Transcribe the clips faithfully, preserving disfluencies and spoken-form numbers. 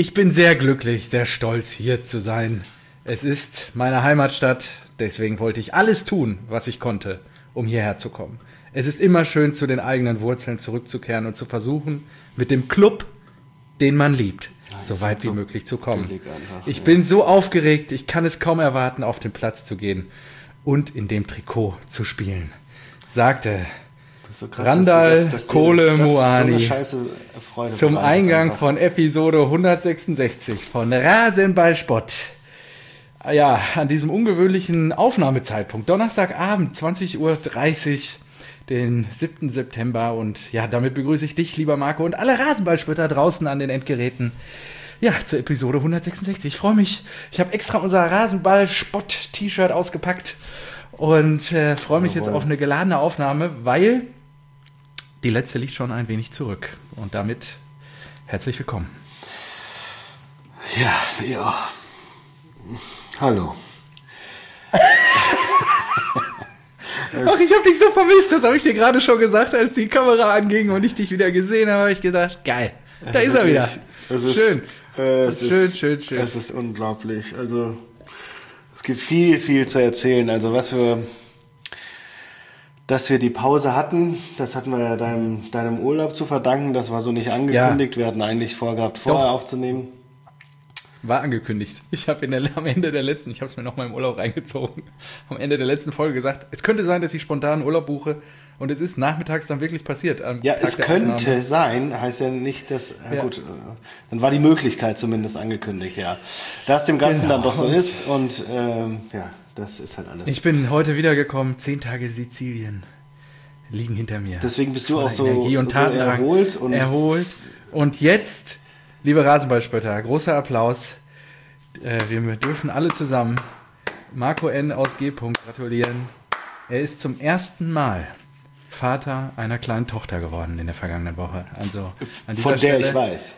Ich bin sehr glücklich, sehr stolz, hier zu sein. Es ist meine Heimatstadt, deswegen wollte ich alles tun, was ich konnte, um hierher zu kommen. Es ist immer schön, zu den eigenen Wurzeln zurückzukehren und zu versuchen, mit dem Club, den man liebt, ja, so weit wie so möglich zu kommen. Einfach, ich ja. bin so aufgeregt, ich kann es kaum erwarten, auf den Platz zu gehen und in dem Trikot zu spielen, sagte so krass, Randall dass das, dass Kole das, Muani so zum Eingang einfach. Von Episode hundertsechsundsechzig von Rasenballspott. Ja, an diesem ungewöhnlichen Aufnahmezeitpunkt, Donnerstagabend, zwanzig Uhr dreißig, den siebten September. Und ja, damit begrüße ich dich, lieber Marco, und alle Rasenballspötter draußen an den Endgeräten. Ja, zur Episode hundertsechsundsechzig. Ich freue mich. Ich habe extra unser Rasenball-Spott-T-Shirt ausgepackt und äh, freue mich Jawohl. jetzt auf eine geladene Aufnahme, weil die letzte liegt schon ein wenig zurück. Und damit herzlich willkommen. Ja, ja. Hallo. Ach, ich habe dich so vermisst, das habe ich dir gerade schon gesagt, als die Kamera anging und ich dich wieder gesehen habe, habe ich gedacht, geil, da ist er wieder. Es ist, schön. Äh, es schön, ist, schön, schön. Es ist unglaublich. Also, es gibt viel, viel zu erzählen. Also, was wir, dass wir die Pause hatten, das hatten wir ja deinem, deinem Urlaub zu verdanken. Das war so nicht angekündigt. Ja. Wir hatten eigentlich vorgehabt, vorher Doch. aufzunehmen. War angekündigt. Ich habe am Ende der letzten, ich habe es mir nochmal im Urlaub reingezogen, am Ende der letzten Folge gesagt, es könnte sein, dass ich spontan Urlaub buche und es ist nachmittags dann wirklich passiert. Am ja, Tag es könnte Aufnahme. sein, heißt ja nicht, dass, ja, ja. gut, dann war die Möglichkeit zumindest angekündigt, ja. Dass dem Ganzen genau. dann doch so ist und ähm, ja, das ist halt alles. Ich bin heute wiedergekommen, zehn Tage Sizilien liegen hinter mir. Deswegen bist du auch so, Energie und so erholt. Und erholt. Und jetzt, liebe Rasenballspötter, großer Applaus. Äh, wir dürfen alle zusammen Marco N. aus G. gratulieren. Er ist zum ersten Mal Vater einer kleinen Tochter geworden in der vergangenen Woche. Also an dieser Von der Stelle, ich weiß.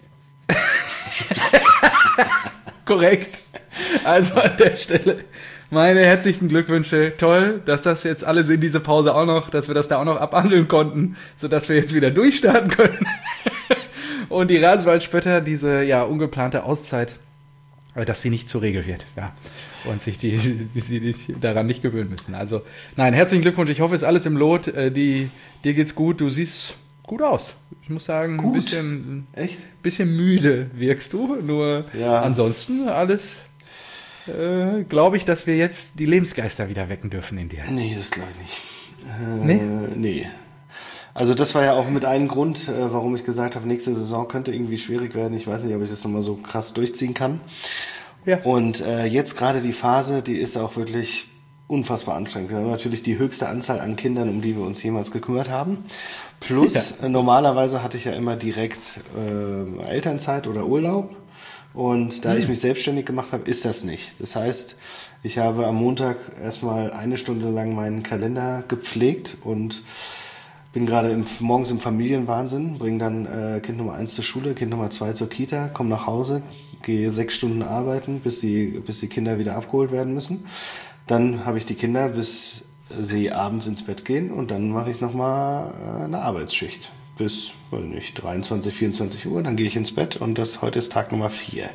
Korrekt. Also an der Stelle meine herzlichsten Glückwünsche. Toll, dass das jetzt alles in diese Pause auch noch, dass wir das da auch noch abhandeln konnten, sodass wir jetzt wieder durchstarten können. Und die Rasenballspötter, diese ja ungeplante Auszeit, dass sie nicht zur Regel wird, ja, und sich die, die sie nicht, daran nicht gewöhnen müssen. Also, nein, herzlichen Glückwunsch. Ich hoffe, es ist alles im Lot. Die, dir geht's gut. Du siehst gut aus. Ich muss sagen, gut. ein bisschen, Echt? bisschen müde wirkst du. Nur ja. ansonsten alles, äh, glaube ich, dass wir jetzt die Lebensgeister wieder wecken dürfen in dir. Nee, das glaube ich nicht. Äh, nee? Nee. Also das war ja auch mit einem Grund, äh, warum ich gesagt habe, nächste Saison könnte irgendwie schwierig werden. Ich weiß nicht, ob ich das nochmal so krass durchziehen kann. Ja. Und äh, jetzt gerade die Phase, die ist auch wirklich unfassbar anstrengend. Wir haben natürlich die höchste Anzahl an Kindern, um die wir uns jemals gekümmert haben. Plus, ja. äh, normalerweise hatte ich ja immer direkt äh, Elternzeit oder Urlaub. Und da mhm. ich mich selbstständig gemacht habe, ist das nicht. Das heißt, ich habe am Montag erstmal eine Stunde lang meinen Kalender gepflegt und bin gerade im, morgens im Familienwahnsinn, bringe dann äh, Kind Nummer eins zur Schule, Kind Nummer zwei zur Kita, komme nach Hause, gehe sechs Stunden arbeiten, bis die, bis die Kinder wieder abgeholt werden müssen. Dann habe ich die Kinder, bis sie abends ins Bett gehen und dann mache ich nochmal äh, eine Arbeitsschicht bis, weiß nicht, dreiundzwanzig, vierundzwanzig Uhr, dann gehe ich ins Bett und das heute ist Tag Nummer vier.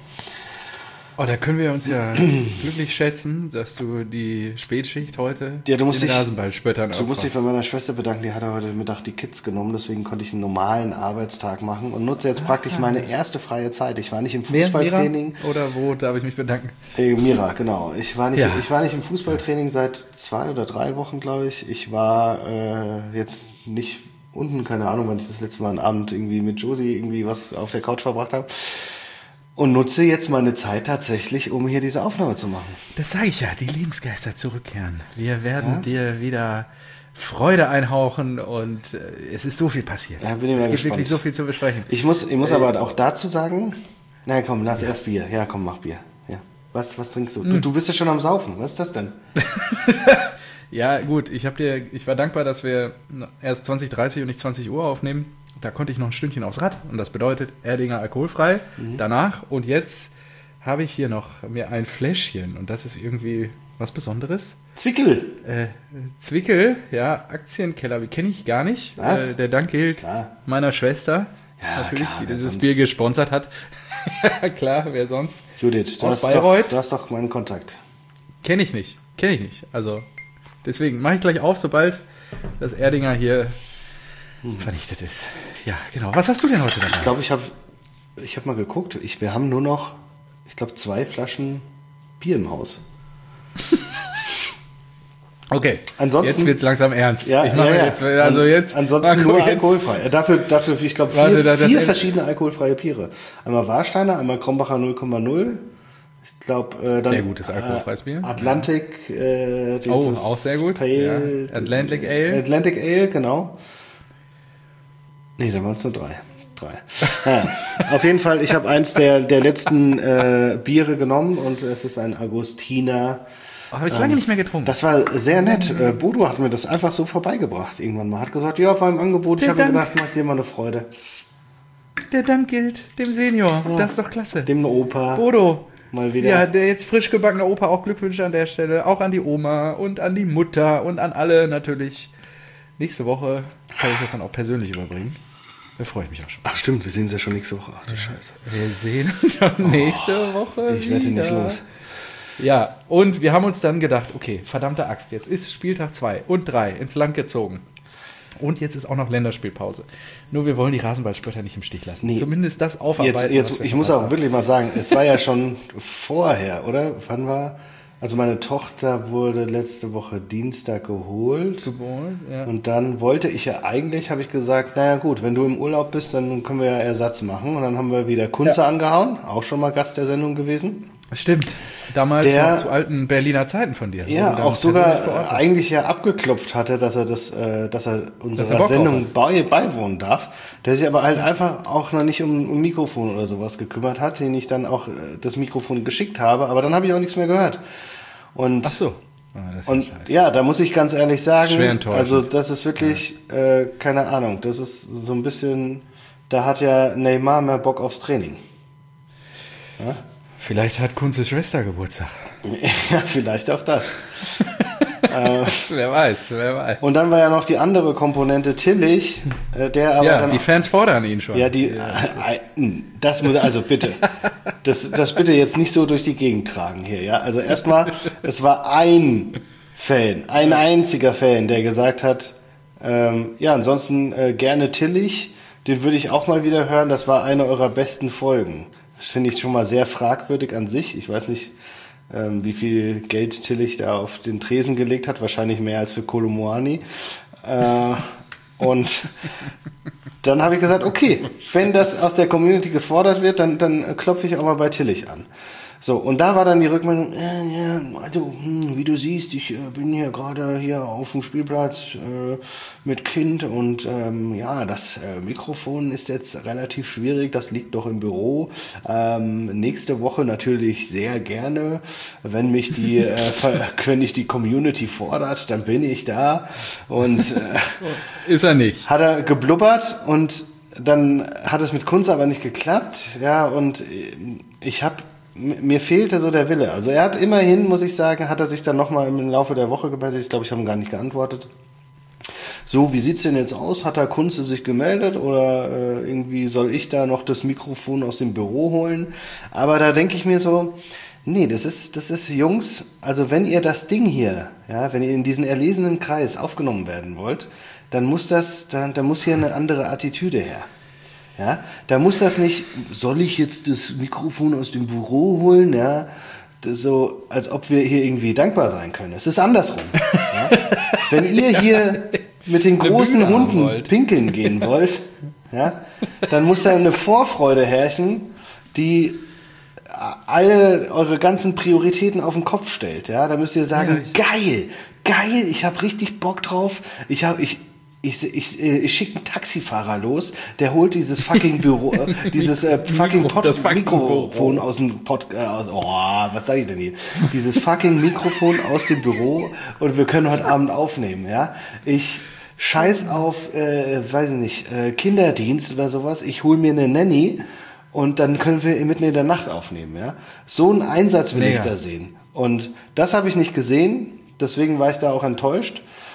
Oh, da können wir uns ja glücklich schätzen, dass du die Spätschicht heute ja, du musst den dich, Rasenballspöttern Du musst dich bei meiner Schwester bedanken, die hat heute Mittag die Kids genommen, deswegen konnte ich einen normalen Arbeitstag machen und nutze jetzt praktisch ah. meine erste freie Zeit. Ich war nicht im Fußballtraining. Mira? Oder wo darf ich mich bedanken? Äh, Mira, genau. Ich war, nicht, ja. ich war nicht im Fußballtraining seit zwei oder drei Wochen, glaube ich. Ich war äh, jetzt nicht unten, keine Ahnung, wann ich das letzte Mal einen Abend irgendwie mit Josie irgendwie was auf der Couch verbracht habe. Und nutze jetzt meine Zeit tatsächlich, um hier diese Aufnahme zu machen. Das sage ich ja, die Lebensgeister zurückkehren. Wir werden ja? dir wieder Freude einhauchen und äh, es ist so viel passiert. Ja, bin ich mal es gibt gespannt. wirklich so viel zu besprechen. Ich muss, ich muss äh, aber auch dazu sagen, na komm, lass ja. erst Bier. Ja, komm, mach Bier. Ja. Was, was trinkst du? Hm. du? Du bist ja schon am Saufen. Was ist das denn? Ja, gut, ich, hab dir, ich war dankbar, dass wir erst zwanzig Uhr dreißig und nicht zwanzig Uhr aufnehmen. Da konnte ich noch ein Stündchen aufs Rad und das bedeutet Erdinger alkoholfrei mhm. danach. Und jetzt habe ich hier noch mir ein Fläschchen und das ist irgendwie was Besonderes. Zwickel. Äh, Zwickel, ja, Aktienkeller, kenne ich gar nicht. Was? Äh, der Dank gilt Klar. meiner Schwester. ja, natürlich, klar, die dieses sonst? Bier gesponsert hat. Ja, klar, wer sonst? Judith, du hast, doch, du hast doch meinen Kontakt. Kenne ich nicht, kenne ich nicht. Also, deswegen mache ich gleich auf, sobald das Erdinger hier hm. vernichtet ist. Ja, genau. Was hast du denn heute dabei? Ich glaube, ich habe ich hab mal geguckt. Ich, wir haben nur noch, ich glaube, zwei Flaschen Bier im Haus. Okay, ansonsten, jetzt wird es langsam ernst. Ja, ich mache ja, ja. jetzt, also jetzt ansonsten nur jetzt. alkoholfrei. Dafür, dafür, ich glaube, vier, Warte, da, vier verschiedene alkoholfreie Biere. Einmal Warsteiner, einmal Krombacher null Komma null. Ich glaube, äh, dann sehr gutes alkoholfreies Bier. Atlantic. Äh, oh, auch sehr gut. Pale, ja. Atlantic Ale. Atlantic Ale, genau. Nee, da waren es nur drei. Drei. Ja, auf jeden Fall, ich habe eins der, der letzten äh, Biere genommen und es ist ein Agostiner. Oh, habe ich lange ähm, nicht mehr getrunken. Das war sehr nett. Äh, Bodo hat mir das einfach so vorbeigebracht irgendwann mal. Hat gesagt, ja, war im Angebot. Der ich habe mir gedacht, mach dir mal eine Freude. Der Dank gilt dem Senior. Ja, das ist doch klasse. Dem Opa. Bodo. Mal wieder. Ja, der jetzt frisch gebackene Opa, auch Glückwünsche an der Stelle. Auch an die Oma und an die Mutter und an alle natürlich. Nächste Woche kann ich das dann auch persönlich überbringen. Da freue ich mich auch schon. Ach stimmt, wir sehen uns ja schon nächste Woche. Ach du Scheiße. Wir sehen uns schon nächste oh, Woche Ich werde nicht los. Ja, und wir haben uns dann gedacht, okay, verdammte Axt, jetzt ist Spieltag zwei und drei ins Land gezogen. Und jetzt ist auch noch Länderspielpause. Nur wir wollen die Rasenballspötter nicht im Stich lassen. Nee. Zumindest das aufarbeiten. Jetzt, jetzt, ich muss auch haben. wirklich mal sagen, es war ja schon vorher, oder? Wann war... Also meine Tochter wurde letzte Woche Dienstag geholt. Geboren, ja. Und dann wollte ich ja eigentlich, habe ich gesagt, naja gut, wenn du im Urlaub bist, dann können wir ja Ersatz machen. Und dann haben wir wieder Kunze ja. angehauen, auch schon mal Gast der Sendung gewesen. Stimmt, damals der, noch zu alten Berliner Zeiten von dir. Ja, auch sogar eigentlich ja abgeklopft hatte, dass er das, äh, dass er unserer dass er Sendung bei, beiwohnen darf. Der sich aber halt einfach auch noch nicht um, um Mikrofon oder sowas gekümmert hat, den ich dann auch äh, das Mikrofon geschickt habe. Aber dann habe ich auch nichts mehr gehört. Und, Ach so. Oh, das ist und ja, da muss ich ganz ehrlich sagen, schwer enttäuschend. Also das ist wirklich, ja. äh, keine Ahnung, das ist so ein bisschen, da hat ja Neymar mehr Bock aufs Training. Ja? Vielleicht hat Kunzes Schwester Geburtstag. Ja, vielleicht auch das. äh, wer weiß, wer weiß. Und dann war ja noch die andere Komponente Tillich, äh, der aber ja, dann die Fans fordern ihn schon. Ja, die, ja. Äh, das muss, also bitte, das, das bitte jetzt nicht so durch die Gegend tragen hier, ja. Also erstmal, es war ein Fan, ein einziger Fan, der gesagt hat, ähm, ja, ansonsten äh, gerne Tillich, den würde ich auch mal wieder hören, das war eine eurer besten Folgen. Das finde ich schon mal sehr fragwürdig an sich. Ich weiß nicht, ähm, wie viel Geld Tillich da auf den Tresen gelegt hat. Wahrscheinlich mehr als für Kolomoani. Äh, und dann habe ich gesagt, okay, wenn das aus der Community gefordert wird, dann, dann klopfe ich auch mal bei Tillich an. So, und da war dann die Rückmeldung, äh, ja, also, hm, wie du siehst, ich äh, bin hier gerade hier auf dem Spielplatz äh, mit Kind und ähm, ja, das äh, Mikrofon ist jetzt relativ schwierig, das liegt doch im Büro. Ähm, nächste Woche natürlich sehr gerne, wenn mich die, äh, wenn ich die Community fordert, dann bin ich da. Und äh, ist er nicht. Hat er geblubbert und dann hat es mit Kunz aber nicht geklappt, ja, und ich habe mir fehlte so der Wille. Also er hat immerhin, muss ich sagen, hat er sich dann nochmal im Laufe der Woche gemeldet. Ich glaube, ich habe ihm gar nicht geantwortet. So, wie sieht's denn jetzt aus? Hat der Kunze sich gemeldet oder äh, irgendwie soll ich da noch das Mikrofon aus dem Büro holen? Aber da denke ich mir so, nee, das ist, das ist, Jungs, also wenn ihr das Ding hier, ja, wenn ihr in diesen erlesenen Kreis aufgenommen werden wollt, dann muss das, dann, dann muss hier eine andere Attitüde her. Ja, da muss das nicht, soll ich jetzt das Mikrofon aus dem Büro holen, ja, das so, als ob wir hier irgendwie dankbar sein können. Es ist andersrum. Ja? Wenn ihr hier mit den großen Hunden pinkeln gehen wollt, ja, dann muss da eine Vorfreude herrschen, die alle eure ganzen Prioritäten auf den Kopf stellt. Ja, da müsst ihr sagen, ja, geil, geil, ich habe richtig Bock drauf, ich habe, ich Ich, ich, ich schicke einen Taxifahrer los, der holt dieses fucking Büro, äh, dieses äh, fucking Mikro, Pod, das fucking Mikrofon aus dem Pod, äh, aus, oh, was sag ich denn hier? Dieses fucking Mikrofon aus dem Büro und wir können heute Abend aufnehmen, ja? Ich scheiß auf, äh, weiß ich nicht, äh, Kinderdienst oder sowas, ich hole mir eine Nanny und dann können wir mitten in der Nacht aufnehmen, ja? So einen Einsatz will Mega. ich da sehen. Und das habe ich nicht gesehen, deswegen war ich da auch enttäuscht.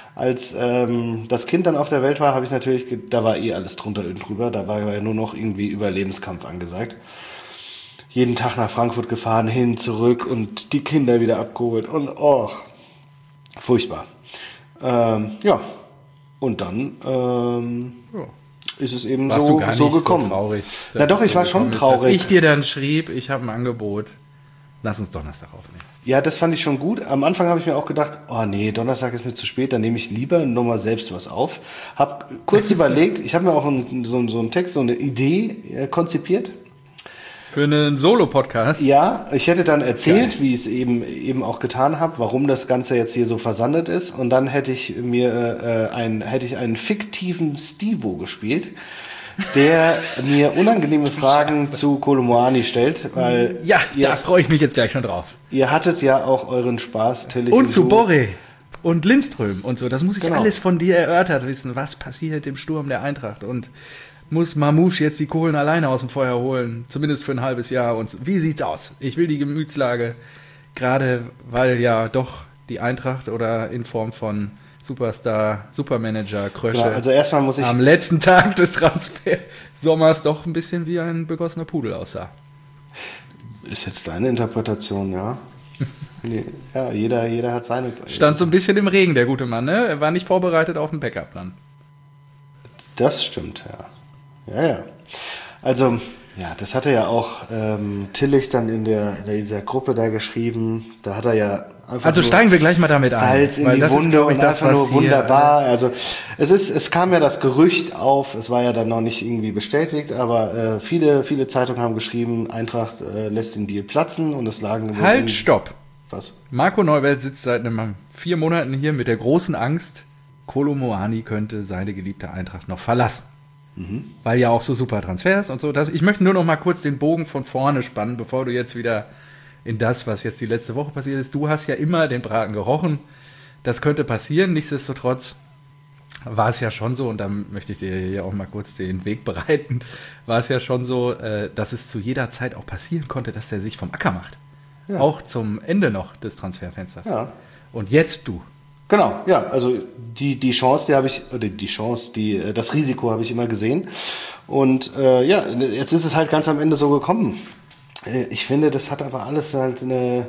Als ähm, das Kind dann auf der Welt war, habe ich natürlich, ge- da war eh alles drunter und drüber. Da war ja nur noch irgendwie Überlebenskampf angesagt. Jeden Tag nach Frankfurt gefahren, hin, zurück und die Kinder wieder abgeholt. Und oh, furchtbar. Ähm, ja, und dann ähm, Ja. ist es eben Warst so, du gar so nicht gekommen. so traurig. Na doch, dass ich es war so schon gekommen ist, traurig. Dass ich dir dann schrieb, ich habe ein Angebot. Lass uns Donnerstag aufnehmen. Ja, das fand ich schon gut. Am Anfang habe ich mir auch gedacht, oh nee, Donnerstag ist mir zu spät, dann nehme ich lieber nochmal selbst was auf. Hab kurz überlegt, ich habe mir auch einen, so, so einen Text, so eine Idee äh, konzipiert. Für einen Solo-Podcast? Ja, ich hätte dann erzählt, Geil. wie ich es eben, eben auch getan habe, warum das Ganze jetzt hier so versandet ist. Und dann hätte ich mir äh, ein, hätte ich einen fiktiven Stivo gespielt, der mir unangenehme Fragen zu Kolo Muani stellt, weil Ja, ihr, da freue ich mich jetzt gleich schon drauf. ihr hattet ja auch euren Spaß, Tillich Und zu du. Borre und Lindström und so. Das muss ich Genau. alles von dir erörtert wissen. Was passiert im Sturm der Eintracht? Und muss Mamouche jetzt die Kohlen alleine aus dem Feuer holen? Zumindest für ein halbes Jahr. Und so. Wie sieht's aus? Ich will die Gemütslage, gerade weil ja doch die Eintracht oder in Form von Superstar, Supermanager, Krösche Ja, also erstmal muss ich am letzten Tag des Transfersommers doch ein bisschen wie ein begossener Pudel aussah. Ist jetzt deine Interpretation, ja? Nee, ja, jeder, jeder hat seine. Stand so ein bisschen im Regen, der gute Mann, ne? Er war nicht vorbereitet auf den Backup dann. Das stimmt, ja. Ja, ja. Also, ja, das hatte ja auch ähm, Tillich dann in der in dieser Gruppe da geschrieben. Da hat er ja einfach Also nur steigen wir gleich mal damit ein. Salz in weil die das ist, Wunde glaub ich, und das, einfach nur was hier- wunderbar. Also es ist, es kam ja das Gerücht auf. Es war ja dann noch nicht irgendwie bestätigt, aber äh, viele, viele Zeitungen haben geschrieben, Eintracht äh, lässt den Deal platzen und es lagen wohl Halt, irgendwie- stopp. Was? Marco Neuwelt sitzt seit einem, vier Monaten hier mit der großen Angst, Kolo Muani könnte seine geliebte Eintracht noch verlassen. Weil ja auch so super Transfers und so. Das, ich möchte nur noch mal kurz den Bogen von vorne spannen, bevor du jetzt wieder in das, was jetzt die letzte Woche passiert ist. Du hast ja immer den Braten gerochen. Das könnte passieren. Nichtsdestotrotz war es ja schon so, und da möchte ich dir hier auch mal kurz den Weg bereiten, war es ja schon so, äh, dass es zu jeder Zeit auch passieren konnte, dass der sich vom Acker macht. Ja. Auch zum Ende noch des Transferfensters. Ja. Und jetzt du. Genau, ja, also die, die Chance, die habe ich, oder die Chance, die, äh, das Risiko habe ich immer gesehen. Und äh, ja, jetzt ist es halt ganz am Ende so gekommen. Äh, ich finde, das hat aber alles halt eine,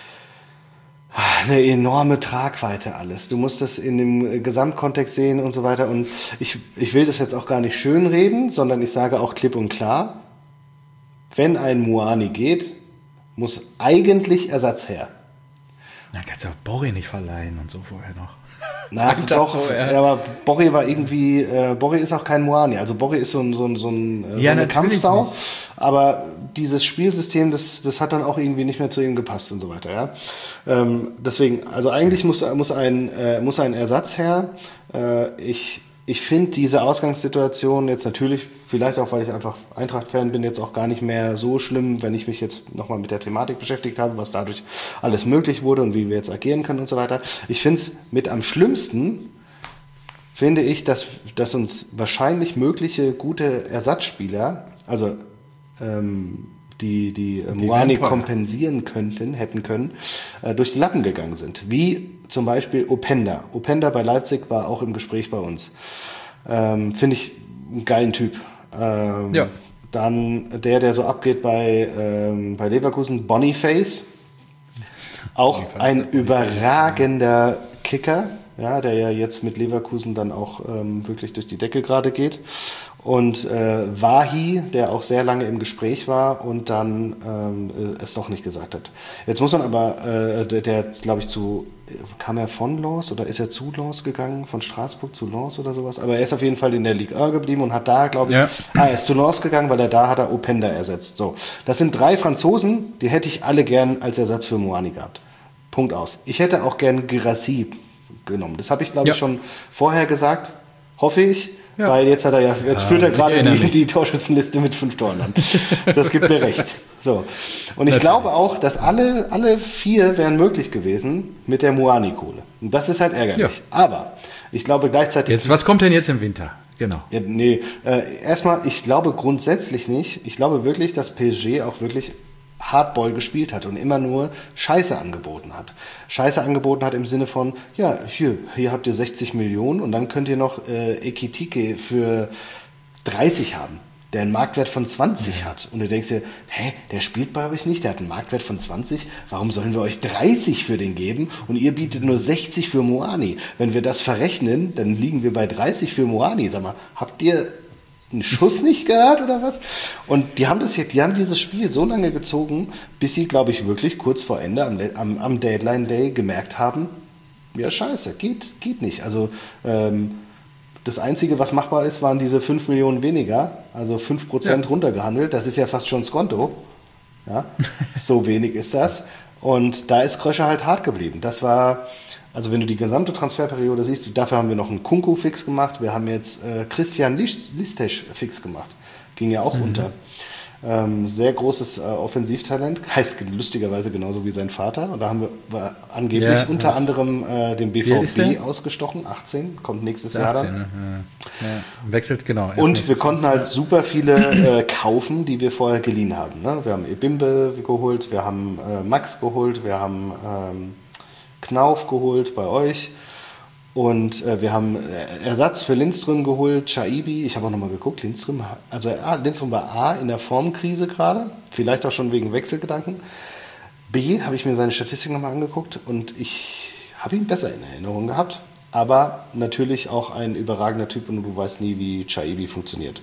eine enorme Tragweite alles. Du musst das in dem Gesamtkontext sehen und so weiter. Und ich, ich will das jetzt auch gar nicht schönreden, sondern ich sage auch klipp und klar, wenn ein Muani geht, muss eigentlich Ersatz her. Na, kannst du auch Borri nicht verleihen und so vorher noch. Na, Tag doch, vorher. ja, aber Borri war irgendwie, äh, Borri ist auch kein Muani, also Borri ist so, ein, so, ein, so, ein, äh, so Ja, eine natürlich Kampfsau, nicht. aber dieses Spielsystem, das, das hat dann auch irgendwie nicht mehr zu ihm gepasst und so weiter, ja. Ähm, deswegen, also eigentlich muss, muss, ein, äh, muss ein Ersatz her. Äh, ich ich finde diese Ausgangssituation jetzt natürlich, vielleicht auch, weil ich einfach Eintracht-Fan bin, jetzt auch gar nicht mehr so schlimm, wenn ich mich jetzt nochmal mit der Thematik beschäftigt habe, was dadurch alles möglich wurde und wie wir jetzt agieren können und so weiter. Ich finde es mit am schlimmsten, finde ich, dass, dass uns wahrscheinlich mögliche gute Ersatzspieler, also ähm, die, die, äh, Muani Vampire. kompensieren könnten, hätten können, äh, durch die Lappen gegangen sind. Wie zum Beispiel Openda. Openda bei Leipzig war auch im Gespräch bei uns. Ähm, finde ich einen geilen Typ. Ähm, Ja. Dann der, der so abgeht bei, ähm, bei Leverkusen, Boniface. Auch Boniface, ein ja, Boniface, überragender Kicker, ja, der ja jetzt mit Leverkusen dann auch ähm, wirklich durch die Decke gerade geht. Und äh, Wahi, der auch sehr lange im Gespräch war und dann ähm, es doch nicht gesagt hat. Jetzt muss man aber, äh, der, der glaube ich zu, kam er von Lens oder ist er zu Lens gegangen, von Straßburg zu Lens oder sowas? Aber er ist auf jeden Fall in der Ligue eins geblieben und hat da, glaube ich, Ja. ah, er ist zu Lens gegangen, weil er da hat er Openda ersetzt. So, das sind drei Franzosen, die hätte ich alle gern als Ersatz für Muani gehabt. Punkt aus. Ich hätte auch gern Girassi genommen. Das habe ich, glaube Ja. ich, schon vorher gesagt, hoffe ich. Ja. Weil jetzt hat er ja, jetzt führt er ich gerade erinnere die, mich. die Torschützenliste mit fünf Toren an. Das gibt mir recht. So. Und ich glaube auch, dass alle, alle vier wären möglich gewesen mit der Muani-Kohle. Und das ist halt ärgerlich. Ja. Aber ich glaube gleichzeitig. Jetzt, was kommt denn jetzt im Winter? Genau. Ja, nee, äh, erstmal, ich glaube grundsätzlich nicht. Ich glaube wirklich, dass P S G auch wirklich Hardball gespielt hat und immer nur Scheiße angeboten hat. Scheiße angeboten hat im Sinne von, ja, hier, hier habt ihr sechzig Millionen und dann könnt ihr noch äh, Ekitike für dreißig haben, der einen Marktwert von zwanzig ja. hat. Und du denkst dir, hä, der spielt bei euch nicht, der hat einen Marktwert von zwanzig, warum sollen wir euch dreißig für den geben und ihr bietet nur sechzig für Moani? Wenn wir das verrechnen, dann liegen wir bei dreißig für Moani. Sag mal, habt ihr einen Schuss nicht gehört oder was? Und die haben das hier, die haben dieses Spiel so lange gezogen, bis sie, glaube ich, wirklich kurz vor Ende am, am, am Deadline Day gemerkt haben, ja scheiße, geht, geht nicht. Also ähm, das Einzige, was machbar ist, waren diese fünf Millionen weniger, also fünf Prozent ja. runtergehandelt. Das ist ja fast schon Skonto. Ja? So wenig ist das. Und da ist Krösche halt hart geblieben. Das war... Also wenn du die gesamte Transferperiode siehst, dafür haben wir noch einen Kunku fix gemacht, wir haben jetzt äh, Christian Listesch fix gemacht, ging ja auch mhm. unter. Ähm, sehr großes äh, Offensivtalent, heißt lustigerweise genauso wie sein Vater. Und da haben wir war angeblich ja, unter ja. anderem äh, den B V B ausgestochen, achtzehn, kommt nächstes Jahr dann. Ne? Ja. Ja. Wechselt, genau. Und wir konnten halt super viele äh, kaufen, die wir vorher geliehen haben. Ne? Wir haben Ebimbe geholt, wir haben äh, Max geholt, wir haben... Ähm, Knauf geholt bei euch und äh, wir haben Ersatz für Lindström geholt, Chaibi, ich habe auch nochmal geguckt, Lindström, also A, Lindström war A in der Formkrise gerade, vielleicht auch schon wegen Wechselgedanken. B, habe ich mir seine Statistik nochmal angeguckt und ich habe ihn besser in Erinnerung gehabt, aber natürlich auch ein überragender Typ und du weißt nie, wie Chaibi funktioniert.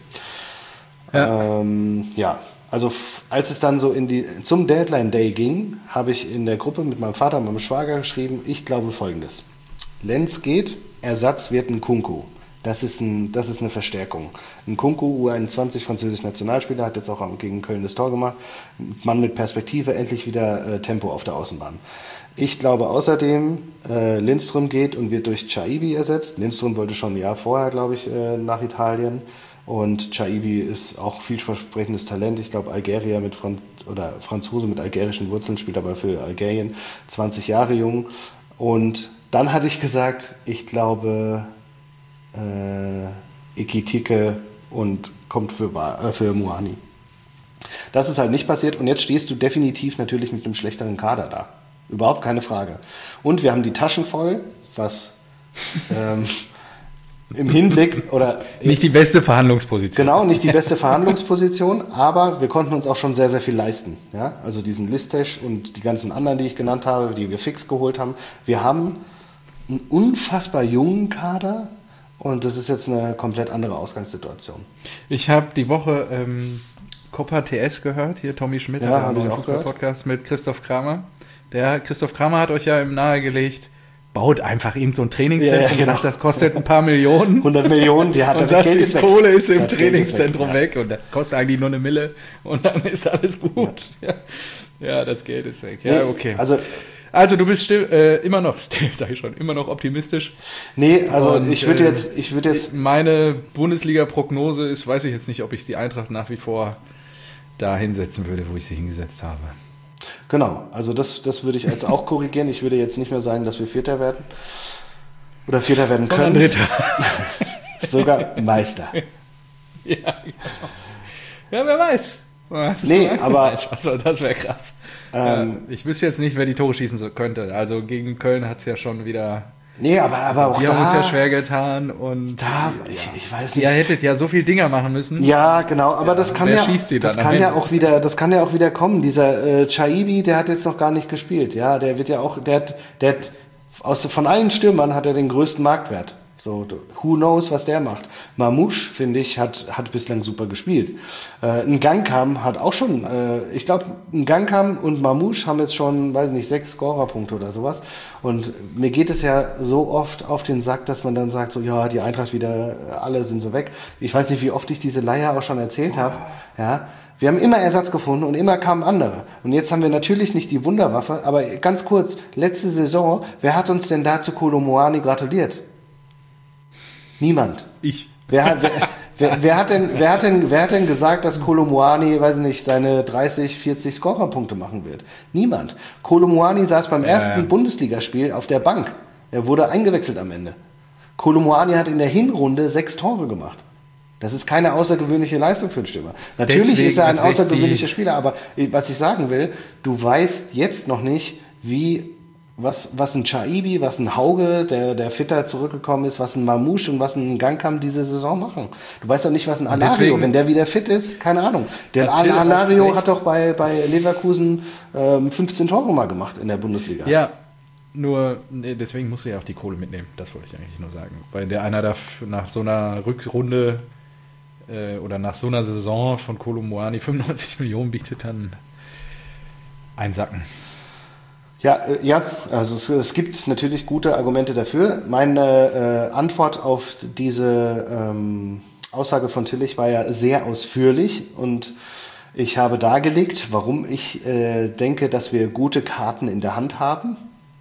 Ja. Ähm, ja. Also f- als es dann so in die, zum Deadline Day ging, habe ich in der Gruppe mit meinem Vater und meinem Schwager geschrieben, ich glaube Folgendes. Lenz geht, Ersatz wird ein Kunku. Das ist, ein, das ist eine Verstärkung. Ein Kunku, U einundzwanzig, französisch Nationalspieler, hat jetzt auch gegen Köln das Tor gemacht. Mann mit Perspektive, endlich wieder äh, Tempo auf der Außenbahn. Ich glaube außerdem, äh, Lindström geht und wird durch Chaibi ersetzt. Lindström wollte schon ein Jahr vorher, glaube ich, äh, nach Italien. Und Chaibi ist auch vielversprechendes Talent. Ich glaube, Algerier mit Franz- oder Franzose mit algerischen Wurzeln, spielt aber für Algerien, zwanzig Jahre jung. Und dann hatte ich gesagt, ich glaube, äh, Ekitike und kommt für, äh, für Moani. Das ist halt nicht passiert und jetzt stehst du definitiv natürlich mit einem schlechteren Kader da. Überhaupt keine Frage. Und wir haben die Taschen voll, was... ähm, im Hinblick oder... Nicht die beste Verhandlungsposition. Genau, nicht die beste Verhandlungsposition, aber wir konnten uns auch schon sehr, sehr viel leisten. Ja? Also diesen Listesch und die ganzen anderen, die ich genannt habe, die wir fix geholt haben. Wir haben einen unfassbar jungen Kader und das ist jetzt eine komplett andere Ausgangssituation. Ich habe die Woche ähm, Copa T S gehört, hier Tommy Schmidt, ja, habe ich auch gehört. Podcast mit Christoph Kramer. Der Christoph Kramer hat euch ja im nahegelegt, baut einfach irgend so ein Trainingszentrum, ja, ja, genau. Sagt, das kostet ein paar Millionen. hundert Millionen, die hat und das sagt, Geld die ist weg. Kohle ist im das Trainingszentrum weg, weg, ja. Und das kostet eigentlich nur eine Mille und dann ist alles gut. Ja, ja das Geld ist weg. Ja, okay. Also, also du bist still, äh, immer noch, still, sag ich schon, immer noch optimistisch. Nee, also und, ich würde äh, jetzt, ich würde jetzt... Meine Bundesliga-Prognose ist, weiß ich jetzt nicht, ob ich die Eintracht nach wie vor da hinsetzen würde, wo ich sie hingesetzt habe. Genau, also das, das würde ich jetzt auch korrigieren. Ich würde jetzt nicht mehr sagen, dass wir Vierter werden. Oder Vierter werden können. Dritter. Sogar Meister. Ja, genau. Ja, wer weiß. Was nee, aber... Das wäre krass. Ähm, ich wüsste jetzt nicht, wer die Tore schießen könnte. Also gegen Köln hat es ja schon wieder... Nee, aber, aber also auch wir da... haben uns ja schwer getan und... Da, ja, ich, ich weiß nicht... Ihr hättet ja so viel Dinger machen müssen. Ja, genau, aber ja, das kann, ja, das kann ja auch wieder, das kann ja auch wieder kommen. Dieser äh, Chaibi, der hat jetzt noch gar nicht gespielt. Ja, der wird ja auch, der hat, der hat, aus, von allen Stürmern hat er den größten Marktwert. So, who knows, was der macht. Mamouche, finde ich, hat, hat bislang super gespielt. Äh, Ngankam hat auch schon, äh, ich glaube, Ngankam und Mamouche haben jetzt schon, weiß nicht, sechs Scorerpunkte oder sowas. Und mir geht es ja so oft auf den Sack, dass man dann sagt, so, ja, die Eintracht wieder, alle sind so weg. Ich weiß nicht, wie oft ich diese Leier auch schon erzählt habe. Ja. Wir haben immer Ersatz gefunden und immer kamen andere. Und jetzt haben wir natürlich nicht die Wunderwaffe, aber ganz kurz, letzte Saison, wer hat uns denn da zu Kolo Muani gratuliert? Niemand. Ich. Wer, wer, wer, wer, hat denn, wer, hat denn, wer hat denn gesagt, dass Kolo Muani, weiß nicht, seine dreißig, vierzig Scorerpunkte machen wird? Niemand. Kolo Muani saß beim ja, ersten ja. Bundesligaspiel auf der Bank. Er wurde eingewechselt am Ende. Kolo Muani hat in der Hinrunde sechs Tore gemacht. Das ist keine außergewöhnliche Leistung für einen Stürmer. Natürlich Deswegen, ist er ein das ist außergewöhnlicher die- Spieler, aber was ich sagen will, du weißt jetzt noch nicht, wie was, was ein Chaibi, was ein Hauge, der, der fitter zurückgekommen ist, was ein Mamouche und was ein Gangkam diese Saison machen. Du weißt doch nicht, was ein Alario, deswegen- wenn der wieder fit ist, keine Ahnung. Der Hat Till auch Alario recht. hat doch bei, bei Leverkusen ähm, fünfzehn Tore mal gemacht in der Bundesliga. Ja, nur nee, deswegen musst du ja auch die Kohle mitnehmen. Das wollte ich eigentlich nur sagen. Weil der einer da nach so einer Rückrunde äh, oder nach so einer Saison von Kolo Muani fünfundneunzig Millionen bietet, dann einsacken. Ja, äh, ja, also es, es gibt natürlich gute Argumente dafür. Meine äh, Antwort auf diese ähm, Aussage von Tillich war ja sehr ausführlich und ich habe dargelegt, warum ich äh, denke, dass wir gute Karten in der Hand haben.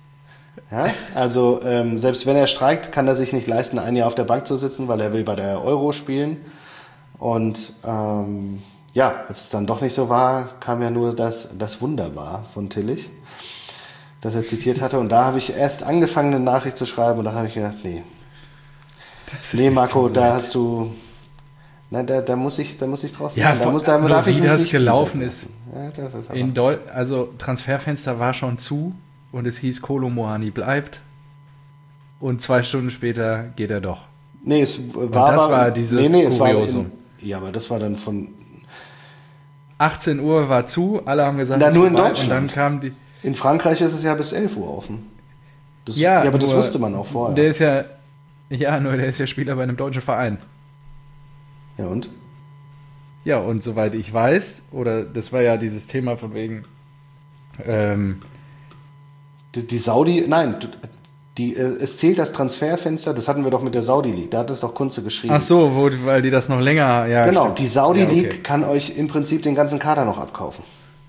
Ja, also ähm, selbst wenn er streikt, kann er sich nicht leisten, ein Jahr auf der Bank zu sitzen, weil er will bei der Euro spielen. Und ähm, ja, als es dann doch nicht so war, kam ja nur das, das Wunderbar von Tillich, das er zitiert hatte. Und da habe ich erst angefangen, eine Nachricht zu schreiben und da habe ich gedacht, nee, Das ist nee jetzt Marco, so da leid. hast du, nein, da, da muss ich, da muss ich draußen Ja, sein. da vor- muss, da nur darf ich wie mich das nicht gelaufen hinsetzen. Ja, das ist aber, In Deu also Transferfenster war schon zu und es hieß, Kolo Muani bleibt. Und zwei Stunden später geht er doch. nee, es war, das aber- war dieses nee, nee, es war Kuriosum. in, ja, aber das war dann von, achtzehn Uhr war zu, alle haben gesagt, Na, es ist nur in vorbei. Deutschland. Und dann kam die. in Frankreich ist es ja bis elf Uhr offen. Das, Ja, ja, aber das nur wusste man auch vorher. Der ist ja. Ja, nur der ist ja Spieler bei einem deutschen Verein. ja, und? Ja, und soweit ich weiß, oder das war ja dieses Thema von wegen. Ähm, Die, die Saudi, nein, die, äh, es zählt das Transferfenster, das hatten wir doch mit der Saudi League, da hat es doch Kunze geschrieben. ach so, wo, weil die das noch länger. Ja, genau, stimmt. die Saudi Ja, okay. League kann euch im Prinzip den ganzen Kader noch abkaufen.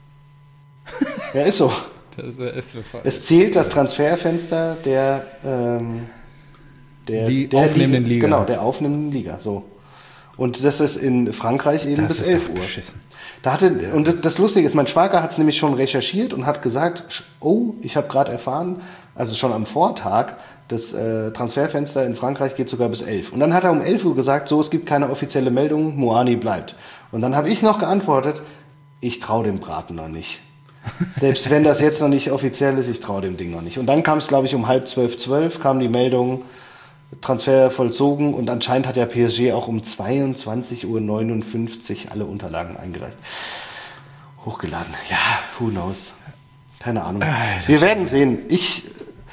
Ja, ist so. Das ist so voll. Es zählt das Transferfenster der, ähm, der, Die der aufnehmenden Liga. Genau, der aufnehmenden Liga. So. Und das ist in Frankreich eben Das bis ist elf doch Uhr. beschissen. Da hatte, und das Lustige ist, mein Schwager hat es nämlich schon recherchiert und hat gesagt, oh, ich habe gerade erfahren, also schon am Vortag, das äh, Transferfenster in Frankreich geht sogar bis elf. Und dann hat er um elf Uhr gesagt, so, es gibt keine offizielle Meldung, Muani bleibt. Und dann habe ich noch geantwortet, ich traue dem Braten noch nicht. Selbst wenn das jetzt noch nicht offiziell ist, ich traue dem Ding noch nicht. Und dann kam es, glaube ich, um halb zwölf, zwölf kam die Meldung, Transfer vollzogen und anscheinend hat der P S G auch um zweiundzwanzig Uhr neunundfünfzig alle Unterlagen eingereicht. Hochgeladen. Ja, who knows. Keine Ahnung. Wir werden sehen. Ich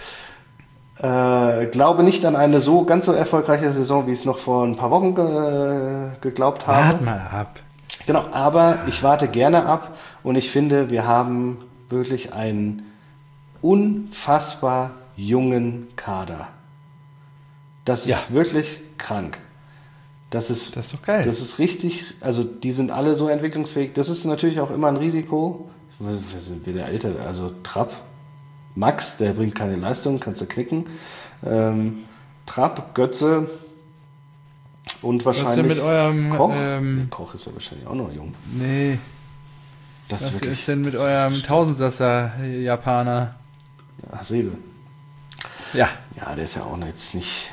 äh, glaube nicht an eine so ganz so erfolgreiche Saison, wie ich es noch vor ein paar Wochen ge geglaubt habe. Wart mal ab. Genau, aber ich warte gerne ab und ich finde, wir haben wirklich einen unfassbar jungen Kader. Das ist Ja. wirklich krank. Das ist, Das ist doch geil. Das ist richtig, also die sind alle so entwicklungsfähig. Das ist natürlich auch immer ein Risiko. Wir sind wieder älter, also Trapp, Max, der bringt keine Leistung, kannst du knicken. Ähm, Trapp, Götze und Was ist wahrscheinlich denn mit eurem. Koch. Ähm, Nee, Koch ist ja wahrscheinlich auch noch jung. nee, Das was wirklich, ist denn mit das eurem wirklich- Tausendsasser-Japaner? Ja, Sebe. Ja, Ja, der ist ja auch jetzt nicht.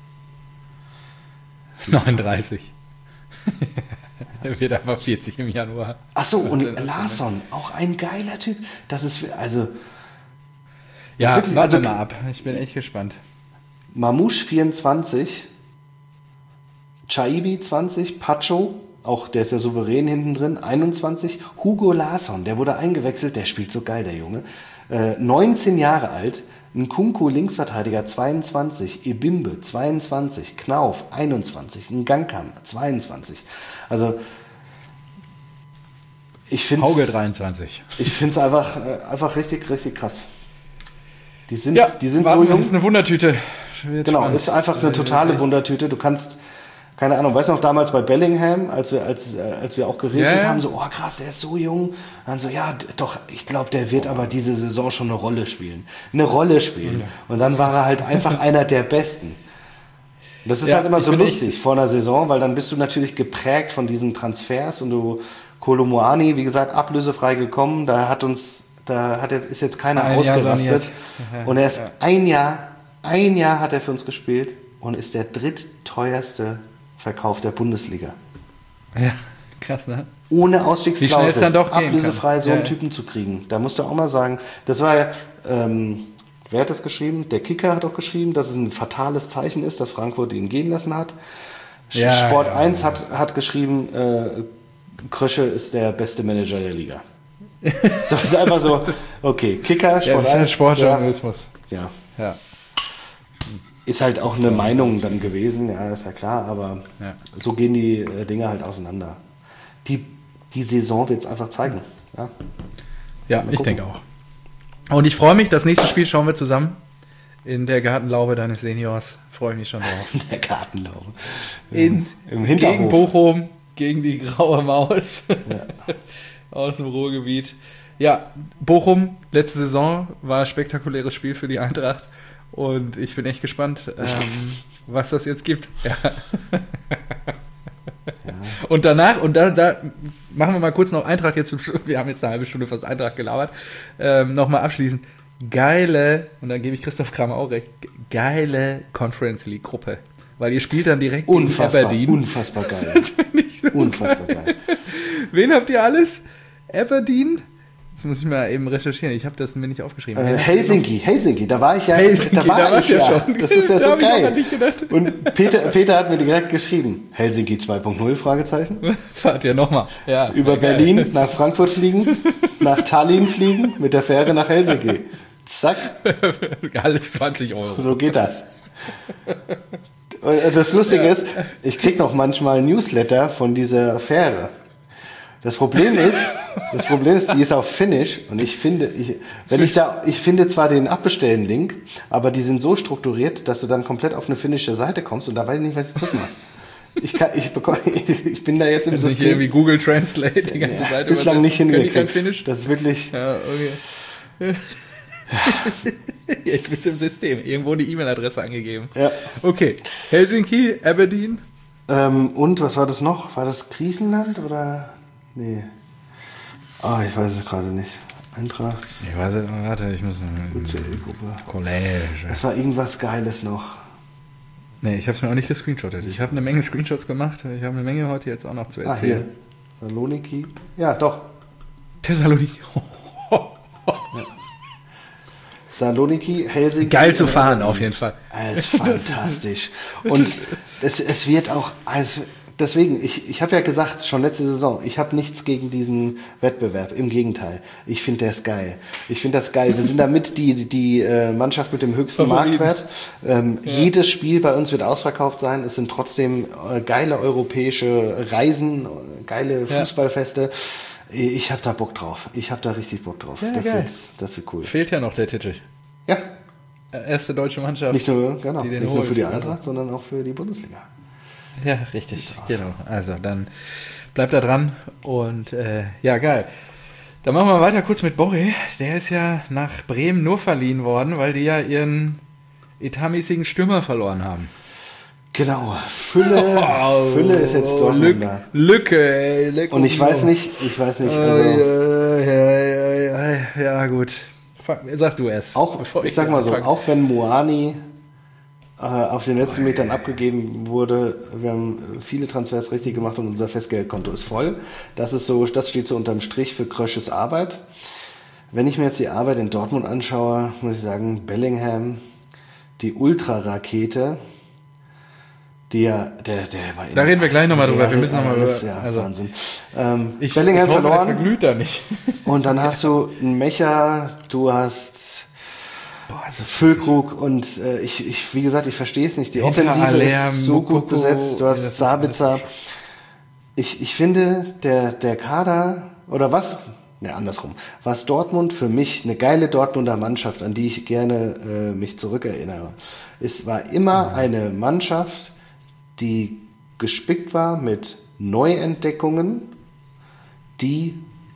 neununddreißig. Er wird einfach vierzig im Januar. Ach so, und Das ist- Larsson, auch ein geiler Typ. Das ist, also, Ja, wirklich- warte also- mal ab. Ich bin echt gespannt. Mamouche vierundzwanzig, Chaibi zwanzig, Pacho, auch der ist ja souverän hinten drin, einundzwanzig, Hugo Larsson, der wurde eingewechselt, der spielt so geil, der Junge, äh, neunzehn Jahre alt, ein Kunku Linksverteidiger zweiundzwanzig, Ebimbe zweiundzwanzig, Knauf einundzwanzig, ein Gangkam zweiundzwanzig. Also ich finde Hauge dreiundzwanzig. ich finde es einfach, äh, einfach richtig, richtig krass. Die sind, Ja, die sind warten so wir, jung. ist eine Wundertüte. Wird Genau, spannend. ist einfach eine totale Äh, Wundertüte. Du kannst, keine Ahnung, weißt du noch damals bei Bellingham, als wir, als, äh, als wir auch gerätselt Ja, ja. haben, so, oh krass, der ist so jung. Dann so, ja, d- doch, ich glaube, der wird aber diese Saison schon eine Rolle spielen. Eine Rolle spielen. Und dann war er halt einfach einer der Besten. Und das ist Ja, halt immer ich so bin lustig vor einer Saison, weil dann bist du natürlich geprägt von diesen Transfers und du, Kolo Muani, wie gesagt, ablösefrei gekommen, da hat uns, da hat jetzt, ist jetzt keiner Ein Jahr ausgerastet. saniert. Ja, Und er ist ja. ein Jahr, ein Jahr hat er für uns gespielt und ist der drittteuerste Verkauf der Bundesliga. Ja, krass, ne? Ohne Ausstiegsklausel, dann doch ablösefrei so ja, einen ja. Typen zu kriegen. Da musst du auch mal sagen, das war ja, ähm, wer hat das geschrieben? Der Kicker hat auch geschrieben, dass es ein fatales Zeichen ist, dass Frankfurt ihn gehen lassen hat. Ja, Sport ja, eins ja. Hat, hat geschrieben, äh, Krösche ist der beste Manager der Liga. So ist einfach so, okay, Kicker, Sport Ja, das ist ja eins, Sportjournalismus. Ja. Ja. Ist halt auch eine Meinung dann gewesen, ja, ist ja klar, aber Ja. so gehen die äh, Dinge halt auseinander. Die, die Saison wird es einfach zeigen. Ja, Ja, Mal ich gucken. denke auch. Und ich freue mich, das nächste Spiel schauen wir zusammen. In der Gartenlaube deines Seniors. Freue ich mich schon drauf. Der Gartenlaube. In, Im Hinterhof. Gegen Bochum, gegen die graue Maus. Ja. Aus dem Ruhrgebiet. Ja, Bochum, letzte Saison war ein spektakuläres Spiel für die Eintracht. Und ich bin echt gespannt, ähm, was das jetzt gibt. Ja. Ja. Und danach, und da, da machen wir mal kurz noch Eintracht jetzt, zum Schluss. Wir haben jetzt eine halbe Stunde fast Eintracht gelabert, ähm, nochmal abschließend. Geile, und dann gebe ich Christoph Kramer auch recht, geile Conference League Gruppe. Weil ihr spielt dann direkt Unfassbar, gegen Aberdeen. unfassbar geil. Das finde ich so Unfassbar geil. Wen habt ihr alles? Aberdeen? Jetzt muss ich mal eben recherchieren. Ich habe das mir nicht aufgeschrieben. Äh, Helsinki, Helsinki, da war ich ja. Helsinki, da war da ich warst du ja. ja schon. Das ist ja Da so hab ich auch geil. an dich gedacht. Und Peter, Peter hat mir direkt geschrieben, Helsinki zwei Punkt null, Fragezeichen. Fahrt ihr nochmal. Ja, Über geil. Berlin nach Frankfurt fliegen, nach Tallinn fliegen, mit der Fähre nach Helsinki. Zack, Alles zwanzig Euro. so geht das. Und das Lustige ist, ich krieg noch manchmal Newsletter von dieser Fähre. Das Problem ist, das Problem ist, die ist auf Finnish und ich finde, ich, wenn ich da, ich finde zwar den Abbestellen-Link, aber die sind so strukturiert, dass du dann komplett auf eine finnische Seite kommst und da weiß ich nicht, was ich drücken muss. Ich kann, ich bekomme, ich bin da jetzt im Das ist nicht System. irgendwie Google Translate die ganze Ja, Seite. bislang nicht Können die kein hingekriegt. Finnisch? Das ist wirklich, Ja, okay. Jetzt bist du im System. Irgendwo die E-Mail-Adresse angegeben. ja. Okay. Helsinki, Aberdeen. Ähm, und was war das noch? War das Griechenland oder? Nee. Ah, ich weiß es gerade nicht. Eintracht, Ich weiß, warte, ich muss. U C L-Gruppe. College. Das war irgendwas Geiles noch. Nee, ich habe es mir auch nicht gescreenshottet. Ich habe eine Menge Screenshots gemacht. Ich habe eine Menge heute jetzt auch noch zu Ah, hier. erzählen. Saloniki. Ja, doch. Thessaloniki. Saloniki, Helsinki. Geil zu und fahren, Aberdeen. auf jeden Fall. Das ist fantastisch. Und es, es wird auch, also deswegen, ich, ich habe ja gesagt, schon letzte Saison, ich habe nichts gegen diesen Wettbewerb. Im Gegenteil. Ich finde, der ist geil. Ich finde das geil. Wir sind damit die, die, die äh, Mannschaft mit dem höchsten Favoriten. Marktwert. Ähm, ja. Jedes Spiel bei uns wird ausverkauft sein. Es sind trotzdem äh, geile europäische Reisen, äh, geile Fußballfeste. Ich habe da Bock drauf. Ich habe da richtig Bock drauf. Ja, das, geil. wird, das wird cool. Fehlt ja noch der Titel. Ja, Erste deutsche Mannschaft. nicht nur, genau, die den nicht nur holt. für die Eintracht, sondern auch für die Bundesliga. Ja, richtig. Genau. Also dann bleibt da dran. Und äh, ja, geil. Dann machen wir weiter kurz mit Borre. Der ist ja nach Bremen nur verliehen worden, weil die ja ihren etatmäßigen Stürmer verloren haben. Genau, Fülle, Oh, Fülle ist jetzt Dortmunder. Lücke, ey. Leck Und ich weiß nicht, ich weiß nicht, also Äh, ja, ja, ja, ja, gut. Sag du es. auch, bevor ich sag mal so, anfange. auch wenn Moani äh, auf den letzten Metern abgegeben wurde, wir haben viele Transfers richtig gemacht und unser Festgeldkonto ist voll. Das ist so, das steht so unterm Strich für Krösches Arbeit. Wenn ich mir jetzt die Arbeit in Dortmund anschaue, muss ich sagen, Bellingham, die Ultrarakete, die ja, der, der war Da reden wir gleich nochmal drüber. Wir müssen nochmal über. alles, ja, Also, Wahnsinn. Ähm, ich, Bellingham ich hoffe, verloren. der verglüht da nicht. Und dann hast du einen Mecher, du hast also Füllkrug und äh, ich, ich, wie gesagt, ich verstehe es nicht. Die Hinter Offensive Aller, ist so Mukoko, gut besetzt. Du ja, hast das ist Sabitzer. Ich, ich finde, der, der Kader, oder was, ne, andersrum, was Dortmund für mich, eine geile Dortmunder Mannschaft, an die ich gerne äh, mich zurückerinnere, es war immer ja. eine Mannschaft, die gespickt war mit Neuentdeckungen, die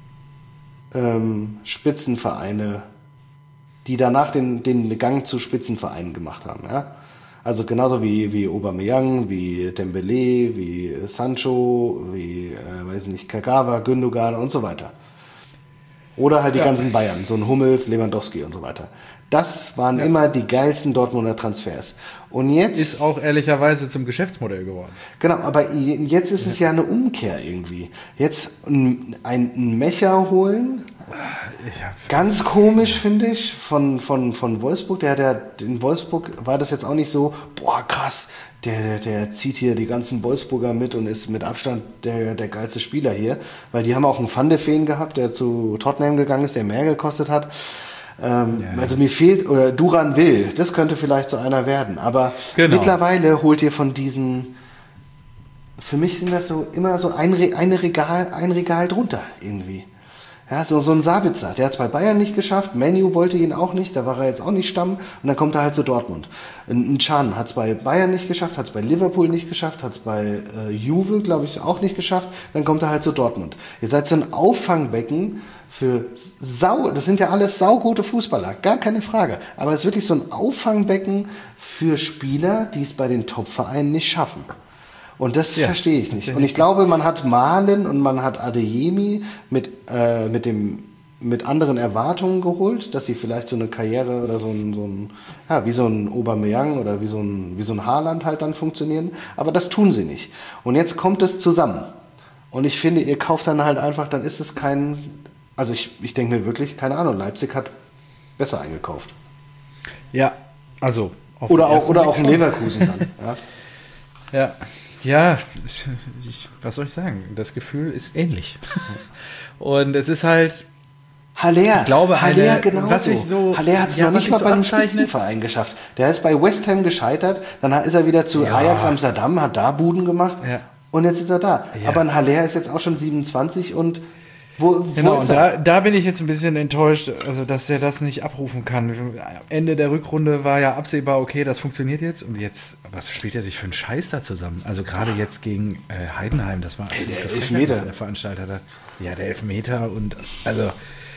ähm, Spitzenvereine, die danach den, den Gang zu Spitzenvereinen gemacht haben. Ja? Also genauso wie, wie Aubameyang, wie Dembélé, wie Sancho, wie, äh, weiß nicht, Kagawa, Gündogan und so weiter. Oder halt die Ja. ganzen Bayern, so ein Hummels, Lewandowski und so weiter. Das waren Ja. immer die geilsten Dortmunder Transfers. Und jetzt... Ist auch ehrlicherweise zum Geschäftsmodell geworden. Genau, aber jetzt ist es ja eine Umkehr irgendwie. Jetzt ein, ein Mecher holen, Ich hab, ganz komisch finde ich, von, von, von Wolfsburg. Der, der, in Wolfsburg war das jetzt auch nicht so, boah krass, der, der zieht hier die ganzen Wolfsburger mit und ist mit Abstand der, der geilste Spieler hier. Weil die haben auch einen Van de Ven gehabt, der zu Tottenham gegangen ist, der mehr gekostet hat. Ähm, Ja. Also mir fehlt, oder Duran Will, das könnte vielleicht so einer werden. Aber Genau. mittlerweile holt ihr von diesen... Für mich sind das so immer so ein, Re- eine Regal, ein Regal drunter irgendwie. Ja, so, so ein Sabitzer, der hat es bei Bayern nicht geschafft, Manu wollte ihn auch nicht, da war er jetzt auch nicht Stamm und dann kommt er halt zu Dortmund. Ein, ein Can hat es bei Bayern nicht geschafft, hat es bei Liverpool nicht geschafft, hat es bei äh, Juve, glaube ich, auch nicht geschafft, dann kommt er halt zu Dortmund. Ihr seid so ein Auffangbecken für sau, das sind ja alles saugute Fußballer, gar keine Frage, aber es ist wirklich so ein Auffangbecken für Spieler, die es bei den Top-Vereinen nicht schaffen. Und das Ja, verstehe ich nicht. Und ich glaube, man hat Malen und man hat Adeyemi mit, äh, mit, dem, mit anderen Erwartungen geholt, dass sie vielleicht so eine Karriere oder so ein, so ein ja, wie so ein Aubameyang oder wie so ein, wie so ein Haaland halt dann funktionieren. Aber das tun sie nicht. Und jetzt kommt es zusammen. Und ich finde, ihr kauft dann halt einfach, dann ist es kein, also ich, ich denke mir wirklich, keine Ahnung, Leipzig hat besser eingekauft. ja, also. auf Oder den auch, ersten oder Blick auch ein schon. Leverkusen dann. Ja. Ja, ja, ich, ich, was soll ich sagen? Das Gefühl ist ähnlich. Und es ist halt, Haller, Ich glaube, Haller eine- genauso. was ich so- Haller hat es ja, noch was nicht ich mal so bei einem abzeichne- Spitzenverein geschafft. Der ist bei West Ham gescheitert, dann ist er wieder zu Ja. Ajax Amsterdam, hat da Buden gemacht Ja. und jetzt ist er da. Ja. Aber ein Haller ist jetzt auch schon siebenundzwanzig und wo, wo genau, ist und er? da, da bin ich jetzt ein bisschen enttäuscht, also dass er das nicht abrufen kann. Ende der Rückrunde war ja absehbar, okay, das funktioniert jetzt. Und jetzt, was spielt er sich für einen Scheiß da zusammen? Also gerade jetzt gegen äh, Heidenheim, das war absolut der Elfmeter. was der Veranstalter hat. Ja, der Elfmeter und also.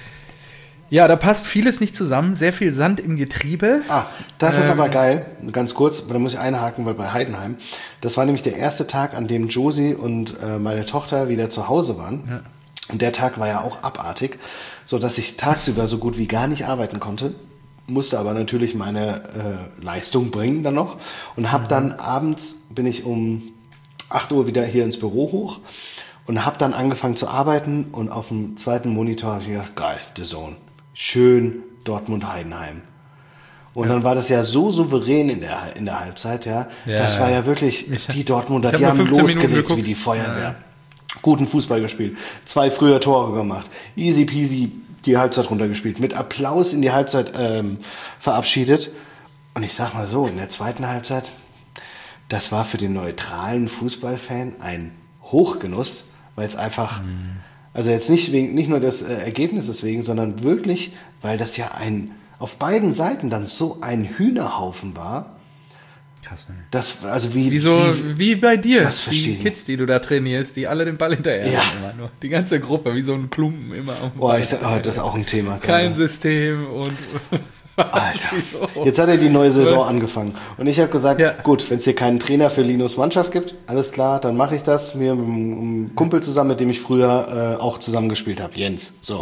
Ja, da passt vieles nicht zusammen, sehr viel Sand im Getriebe. Ah, das ist Ähm. aber geil. Ganz kurz, da muss ich einhaken, weil bei Heidenheim, das war nämlich der erste Tag, an dem Josie und äh, meine Tochter wieder zu Hause waren. Ja. Und der Tag war ja auch abartig, so dass ich tagsüber so gut wie gar nicht arbeiten konnte, musste aber natürlich meine äh, Leistung bringen dann noch und habe dann abends, bin ich um acht Uhr wieder hier ins Büro hoch und habe dann angefangen zu arbeiten und auf dem zweiten Monitor habe ich gedacht, geil, The Zone, schön Dortmund-Heidenheim. Und Ja. dann war das ja so souverän in der, in der Halbzeit, ja. Ja, das war ja. ja wirklich, Ich- die Dortmunder, ich hab die nur haben fünfzehn Minuten losgelegt geguckt. wie die Feuerwehr. Ja. Guten Fußball gespielt. Zwei frühe Tore gemacht. Easy peasy die Halbzeit runtergespielt. Mit Applaus in die Halbzeit ähm, verabschiedet. Und ich sag mal so, in der zweiten Halbzeit, das war für den neutralen Fußballfan ein Hochgenuss, weil es einfach, also jetzt nicht, wegen, nicht nur des äh, Ergebnisses wegen, sondern wirklich, weil das ja ein, auf beiden Seiten dann so ein Hühnerhaufen war. Krass, ne? Das, also wie, Wie, so, wie, wie bei dir, Das verstehe die ich Kids, die du da trainierst, die alle den Ball hinterher Ja. rennen immer nur. Die ganze Gruppe, wie so ein Klumpen immer. Auf dem boah, Ball ich, sag, oh, hinterher. das ist auch ein Thema. Kein gerade. System und Alter, Wieso? jetzt hat er die neue Saison Was? angefangen. Und ich habe gesagt, Ja. gut, wenn es hier keinen Trainer für Linos Mannschaft gibt, alles klar, dann mache ich das. Mir mit einem Kumpel zusammen, mit dem ich früher äh, auch zusammengespielt habe, Jens. So.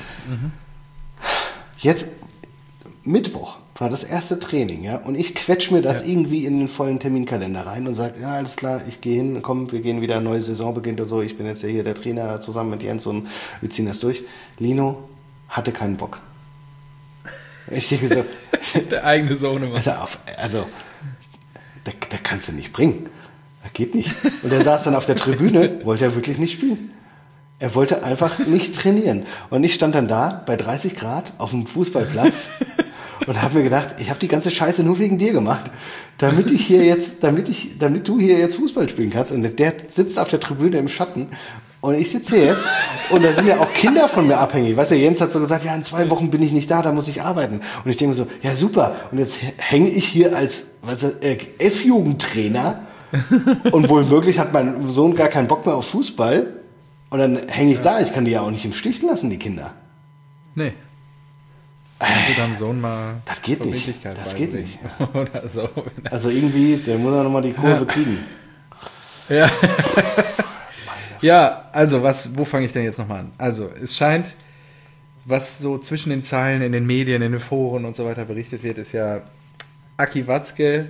Jetzt, Mittwoch war das erste Training, ja, und ich quetsch mir das Ja. irgendwie in den vollen Terminkalender rein und sage, ja, alles klar, ich gehe hin, komm, wir gehen wieder, eine neue Saison beginnt oder so, ich bin jetzt ja hier der Trainer zusammen mit Jens und wir ziehen das durch. Lino hatte keinen Bock. Ich denke so, der eigene Sohn immer. also, auf, also da, da kannst du nicht bringen. Das geht nicht. Und er saß dann auf der Tribüne, wollte er wirklich nicht spielen. Er wollte einfach nicht trainieren. Und ich stand dann da bei dreißig Grad auf dem Fußballplatz und habe mir gedacht, ich habe die ganze Scheiße nur wegen dir gemacht, damit ich hier jetzt, damit ich, damit du hier jetzt Fußball spielen kannst. Und der sitzt auf der Tribüne im Schatten. Und ich sitze hier jetzt und da sind ja auch Kinder von mir abhängig. Weißt du, Jens hat so gesagt, ja, in zwei Wochen bin ich nicht da, da muss ich arbeiten. Und ich denke mir so, ja super. Und jetzt hänge ich hier als weißt du, äh, F-Jugendtrainer und wohl möglich hat mein Sohn gar keinen Bock mehr auf Fußball. Und dann hänge ich da. Ich kann die ja auch nicht im Stich lassen, die Kinder. Nee. Kannst du deinem Sohn mal Das geht nicht. Verbindlichkeit Das geht beibringen? Oder so. Also irgendwie, der muss ja nochmal die Kurve kriegen. Ja. Ja, also was, wo fange ich denn jetzt nochmal an? Also, es scheint, was so zwischen den Zeilen in den Medien, in den Foren und so weiter berichtet wird, ist ja, Aki Watzke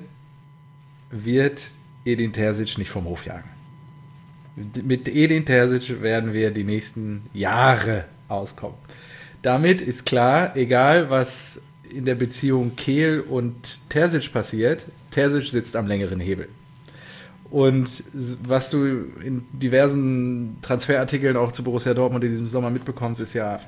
wird Edin Terzic nicht vom Hof jagen. Mit Edin Terzic werden wir die nächsten Jahre auskommen. Damit ist klar, egal was in der Beziehung Kehl und Terzic passiert, Terzic sitzt am längeren Hebel. Und was du in diversen Transferartikeln auch zu Borussia Dortmund in diesem Sommer mitbekommst, ist ja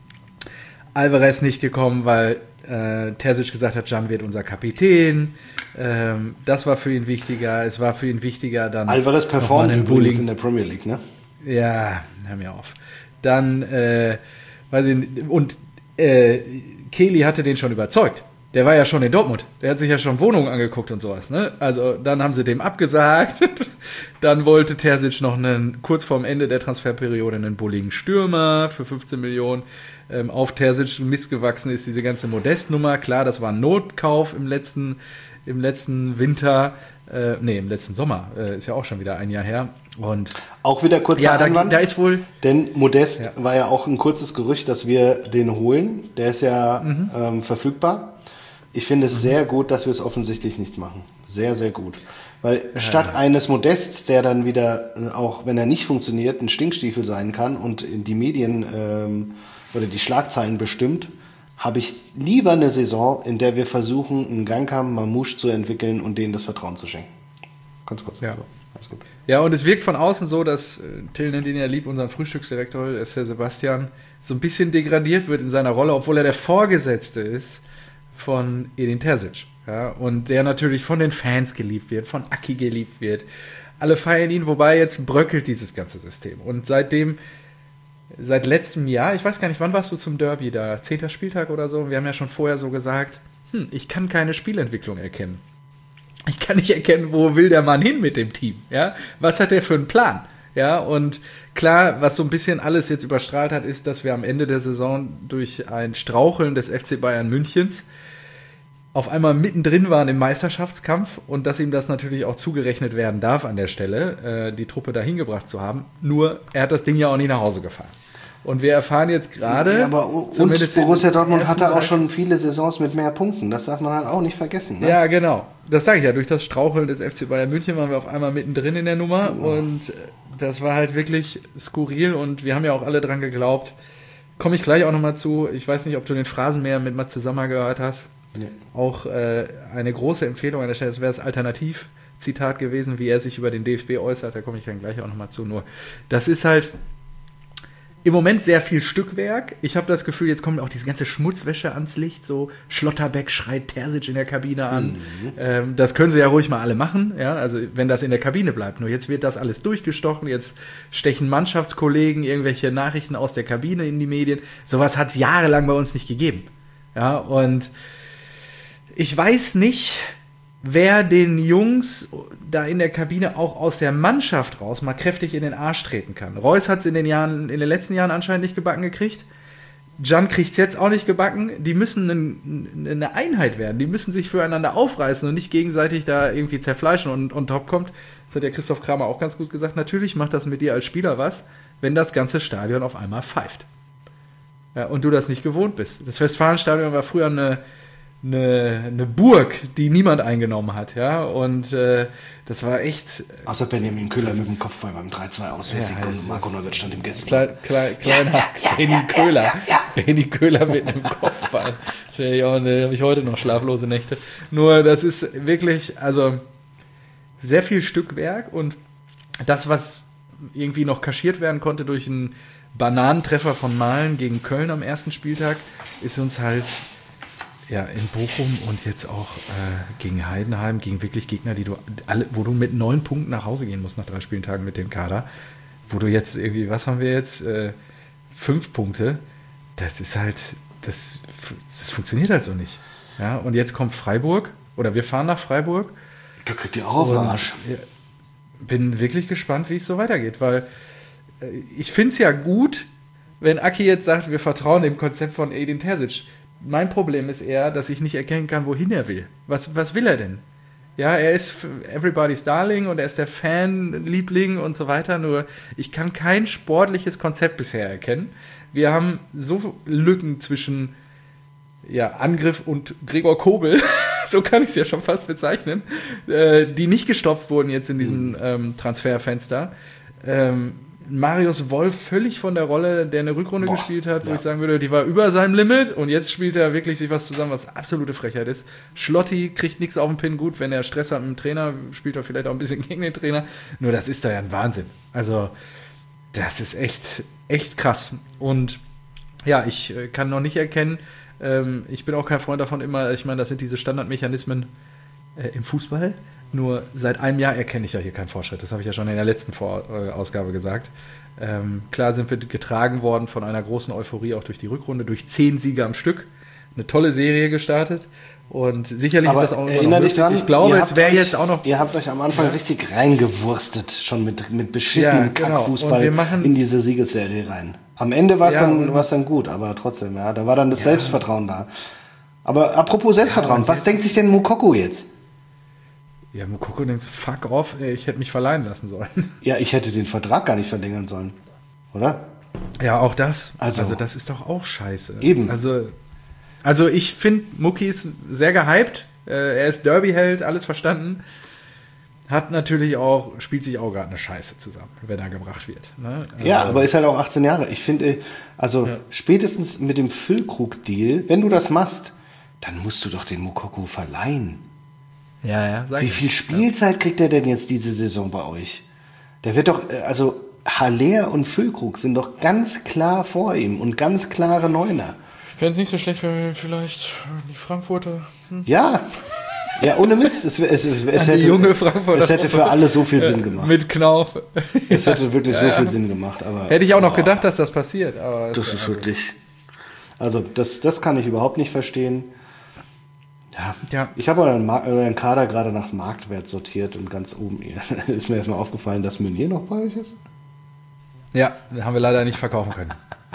Alvarez nicht gekommen, weil äh, Terzic gesagt hat, Can wird unser Kapitän. Ähm, das war für ihn wichtiger. Es war für ihn wichtiger, dann Alvarez performt übrigens in der Premier League, ne? Ja, hör mir auf. Dann, äh, weiß ich nicht, und äh, Kelly hatte den schon überzeugt. Der war ja schon in Dortmund. Der hat sich ja schon Wohnungen angeguckt und sowas. Ne? Also dann haben sie dem abgesagt. Dann wollte Terzic noch einen, kurz vorm Ende der Transferperiode einen bulligen Stürmer für fünfzehn Millionen. Ähm, auf Terzic missgewachsen ist diese ganze Modest-Nummer. Klar, das war ein Notkauf im letzten, im letzten Winter. Äh, nee, im letzten Sommer. Äh, ist ja auch schon wieder ein Jahr her. Und auch wieder kurzer ja, da, Einwand. Da ist wohl, denn Modest ja. war ja auch ein kurzes Gerücht, dass wir den holen. Der ist ja mhm. ähm, verfügbar. Ich finde es mhm. sehr gut, dass wir es offensichtlich nicht machen. Sehr, sehr gut. Weil ja. statt eines Modests, der dann wieder, auch wenn er nicht funktioniert, ein Stinkstiefel sein kann und in die Medien ähm, oder die Schlagzeilen bestimmt, habe ich lieber eine Saison, in der wir versuchen, einen Gangkam, Mamouche zu entwickeln und denen das Vertrauen zu schenken. Ganz kurz. Ja. Alles gut. Ja, und es wirkt von außen so, dass, Till nennt ihn ja lieb, unseren Frühstücksdirektor, ist der Sebastian, so ein bisschen degradiert wird in seiner Rolle, obwohl er der Vorgesetzte ist von Edin Terzic. Ja, und der natürlich von den Fans geliebt wird, von Aki geliebt wird. Alle feiern ihn, wobei jetzt bröckelt dieses ganze System. Und seitdem, seit letztem Jahr, ich weiß gar nicht, wann warst du zum Derby da? Zehnter Spieltag oder so? Wir haben ja schon vorher so gesagt, hm, ich kann keine Spielentwicklung erkennen. Ich kann nicht erkennen, wo will der Mann hin mit dem Team. Ja? Was hat er für einen Plan? Ja, und klar, was so ein bisschen alles jetzt überstrahlt hat, ist, dass wir am Ende der Saison durch ein Straucheln des F C Bayern Münchens auf einmal mittendrin waren im Meisterschaftskampf und dass ihm das natürlich auch zugerechnet werden darf an der Stelle, äh, die Truppe dahin gebracht zu haben. Nur, er hat das Ding ja auch nicht nach Hause gefahren. Und wir erfahren jetzt gerade... Ja, aber und Borussia Dortmund hatte auch schon viele Saisons mit mehr Punkten. Das darf man halt auch nicht vergessen. Ne? Ja, genau. Das sage ich ja. Durch das Straucheln des F C Bayern München waren wir auf einmal mittendrin in der Nummer. Oh. Und das war halt wirklich skurril. Und wir haben ja auch alle dran geglaubt. Komme ich gleich auch nochmal zu. Ich weiß nicht, ob du den Phrasenmäher mit Matze Sommer gehört hast. Ja. Auch äh, eine große Empfehlung an der Stelle. Das wäre das Alternativ-Zitat gewesen, wie er sich über den D F B äußert. Da komme ich dann gleich auch nochmal zu. Nur das ist halt... im Moment sehr viel Stückwerk. Ich habe das Gefühl, jetzt kommt auch diese ganze Schmutzwäsche ans Licht. So Schlotterbeck schreit Terzic in der Kabine an. Mhm. Ähm, das können sie ja ruhig mal alle machen. Ja? Also wenn das in der Kabine bleibt. Nur jetzt wird das alles durchgestochen. Jetzt stechen Mannschaftskollegen irgendwelche Nachrichten aus der Kabine in die Medien. Sowas hat es jahrelang bei uns nicht gegeben. Ja? Und ich weiß nicht, wer den Jungs da in der Kabine auch aus der Mannschaft raus mal kräftig in den Arsch treten kann. Reus hat es in den Jahren, in den letzten Jahren anscheinend nicht gebacken gekriegt. Can kriegt es jetzt auch nicht gebacken. Die müssen ein, eine Einheit werden. Die müssen sich füreinander aufreißen und nicht gegenseitig da irgendwie zerfleischen. Und on top kommt, das hat ja Christoph Kramer auch ganz gut gesagt, natürlich macht das mit dir als Spieler was, wenn das ganze Stadion auf einmal pfeift. Ja, und du das nicht gewohnt bist. Das Westfalenstadion war früher eine Eine, eine Burg, die niemand eingenommen hat, ja, und äh, das war echt... Außer Benjamin Köhler mit dem Kopfball beim drei zwei aus, ja, und Marco Neuwirth stand im Gästen. Klein, klein, kleiner ja, ja, Benny ja, Köhler, ja, ja, ja. Benny Köhler mit einem Kopfball. Das habe ich heute noch schlaflose Nächte. Nur das ist wirklich, also sehr viel Stückwerk und das, was irgendwie noch kaschiert werden konnte durch einen Bananentreffer von Malen gegen Köln am ersten Spieltag, ist uns halt... ja, in Bochum und jetzt auch äh, gegen Heidenheim, gegen wirklich Gegner, die du alle, wo du mit neun Punkten nach Hause gehen musst nach drei Spieltagen mit dem Kader, wo du jetzt irgendwie, was haben wir jetzt? Äh, fünf Punkte. Das ist halt, das, das funktioniert halt so nicht. Ja, und jetzt kommt Freiburg, oder wir fahren nach Freiburg. Da kriegt ihr auch auf den Arsch. Ja, bin wirklich gespannt, wie es so weitergeht, weil äh, ich finde es ja gut, wenn Aki jetzt sagt, wir vertrauen dem Konzept von Edin Terzic. Mein Problem ist eher, dass ich nicht erkennen kann, wohin er will. Was, was will er denn? Ja, er ist everybody's Darling und er ist der Fanliebling und so weiter. Nur ich kann kein sportliches Konzept bisher erkennen. Wir haben so Lücken zwischen ja, Angriff und Gregor Kobel, so kann ich es ja schon fast bezeichnen, äh, die nicht gestopft wurden jetzt in diesem ähm, Transferfenster. Ähm, Marius Wolf völlig von der Rolle, der eine Rückrunde Boah, gespielt hat, wo ja. ich sagen würde, die war über seinem Limit und jetzt spielt er wirklich sich was zusammen, was absolute Frechheit ist. Schlotti kriegt nichts auf den Pin, gut, wenn er Stress hat mit dem Trainer, spielt er vielleicht auch ein bisschen gegen den Trainer, nur das ist da ja ein Wahnsinn. Also das ist echt, echt krass und ja, ich äh, kann noch nicht erkennen, ähm, ich bin auch kein Freund davon immer, ich meine, das sind diese Standardmechanismen äh, im Fußball. Nur seit einem Jahr erkenne ich ja hier keinen Fortschritt. Das habe ich ja schon in der letzten Vor- äh, Ausgabe gesagt. Ähm, klar sind wir getragen worden von einer großen Euphorie auch durch die Rückrunde, durch zehn Siege am Stück. Eine tolle Serie gestartet. Und sicherlich Aber ist das auch immer noch dich dran, ich glaube, es wäre jetzt auch noch... Ihr habt euch am Anfang ja. richtig reingewurstet, schon mit, mit beschissenem ja, genau. Kackfußball in diese Siegesserie rein. Am Ende war es ja, dann, dann gut, aber trotzdem, ja, da war dann das ja. Selbstvertrauen da. Aber apropos Selbstvertrauen, ja, was denkt sich denn Moukoko jetzt? Ja, Moukoko denkt, fuck off, ey, ich hätte mich verleihen lassen sollen. Ja, ich hätte den Vertrag gar nicht verlängern sollen, oder? Ja, auch das. Also, also das ist doch auch scheiße. Eben. Also, also ich finde, Mucki ist sehr gehypt. Äh, er ist Derby-Held, alles verstanden. Hat natürlich auch, spielt sich auch gerade eine Scheiße zusammen, wenn er gebracht wird. Ne? Also, ja, aber ist halt auch achtzehn Jahre. Ich finde, also ja. spätestens mit dem Füllkrug-Deal, wenn du das machst, dann musst du doch den Moukoko verleihen. Ja, ja. Wie viel Spielzeit kriegt er denn jetzt diese Saison bei euch? Der wird doch, also Haller und Füllkrug sind doch ganz klar vor ihm und ganz klare Neuner. Ich fände es nicht so schlecht, wenn wir vielleicht die Frankfurter... Hm? Ja, ja, ohne Mist. Es, es, es, es hätte, junge Frankfurter es hätte für alle so viel Sinn gemacht. Mit Knauf. Es hätte wirklich ja, so viel ja. Sinn gemacht. Aber, hätte ich auch noch oh, gedacht, dass das passiert. Aber das ist, ist wirklich... Also das, das kann ich überhaupt nicht verstehen. Ja, ja. Ich habe euren, euren Kader gerade nach Marktwert sortiert und ganz oben ist mir erstmal aufgefallen, dass Meunier noch bei euch ist. Ja, den haben wir leider nicht verkaufen können.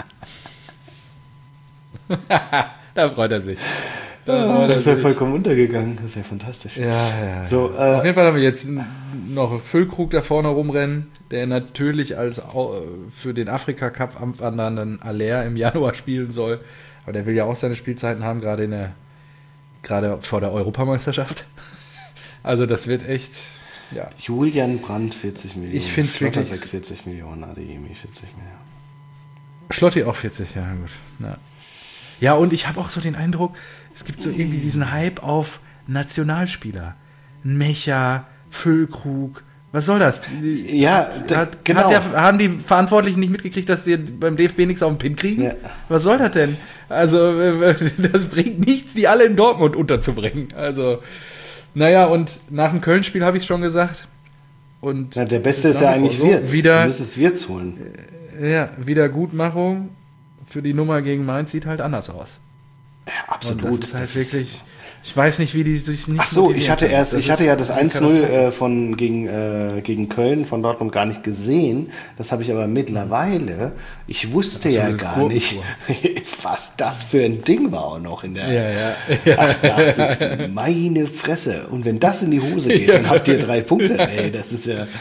Da freut er sich. Da freut er das ist sich. Ja vollkommen untergegangen. Das ist ja fantastisch. Ja, ja. So, ja. Äh, Auf jeden Fall haben wir jetzt noch Füllkrug da vorne rumrennen, der natürlich als für den Afrika-Cup anwandernden Haller im Januar spielen soll. Aber der will ja auch seine Spielzeiten haben, gerade in der Gerade vor der Europameisterschaft. Also das wird echt, ja. Julian Brandt vierzig Millionen. Ich finde es wirklich... vierzig Millionen, Adeyemi vierzig Millionen. Schlotti auch vierzig, ja gut. Ja, ja und ich habe auch so den Eindruck, es gibt so irgendwie diesen Hype auf Nationalspieler. Mecha, Füllkrug, was soll das? Ja, hat, hat, genau. Hat der, haben die Verantwortlichen nicht mitgekriegt, dass die beim D F B nichts auf den Pin kriegen? Ja. Was soll das denn? Also, das bringt nichts, die alle in Dortmund unterzubringen. Also, naja, und nach dem Köln-Spiel habe ich es schon gesagt. Und ja, der Beste ist ja eigentlich so Wirtz. Wieder, du müsstest Wirtz holen. Ja, Wiedergutmachung für die Nummer gegen Mainz sieht halt anders aus. Ja, absolut. Und das ist halt das wirklich... Ist Ich weiß nicht, wie die sich nicht. Ach so, ich hatte erst, ich hatte ja das eins null äh, von gegen äh, gegen Köln von Dortmund gar nicht gesehen. Das habe ich aber mittlerweile. Ich wusste ja gar nicht, was das für ein Ding war auch noch in der ja, ja. Ja. achtundachtzigsten Meine Fresse. Und wenn das in die Hose geht, ja. dann habt ihr drei Punkte. Ey, das ist ja.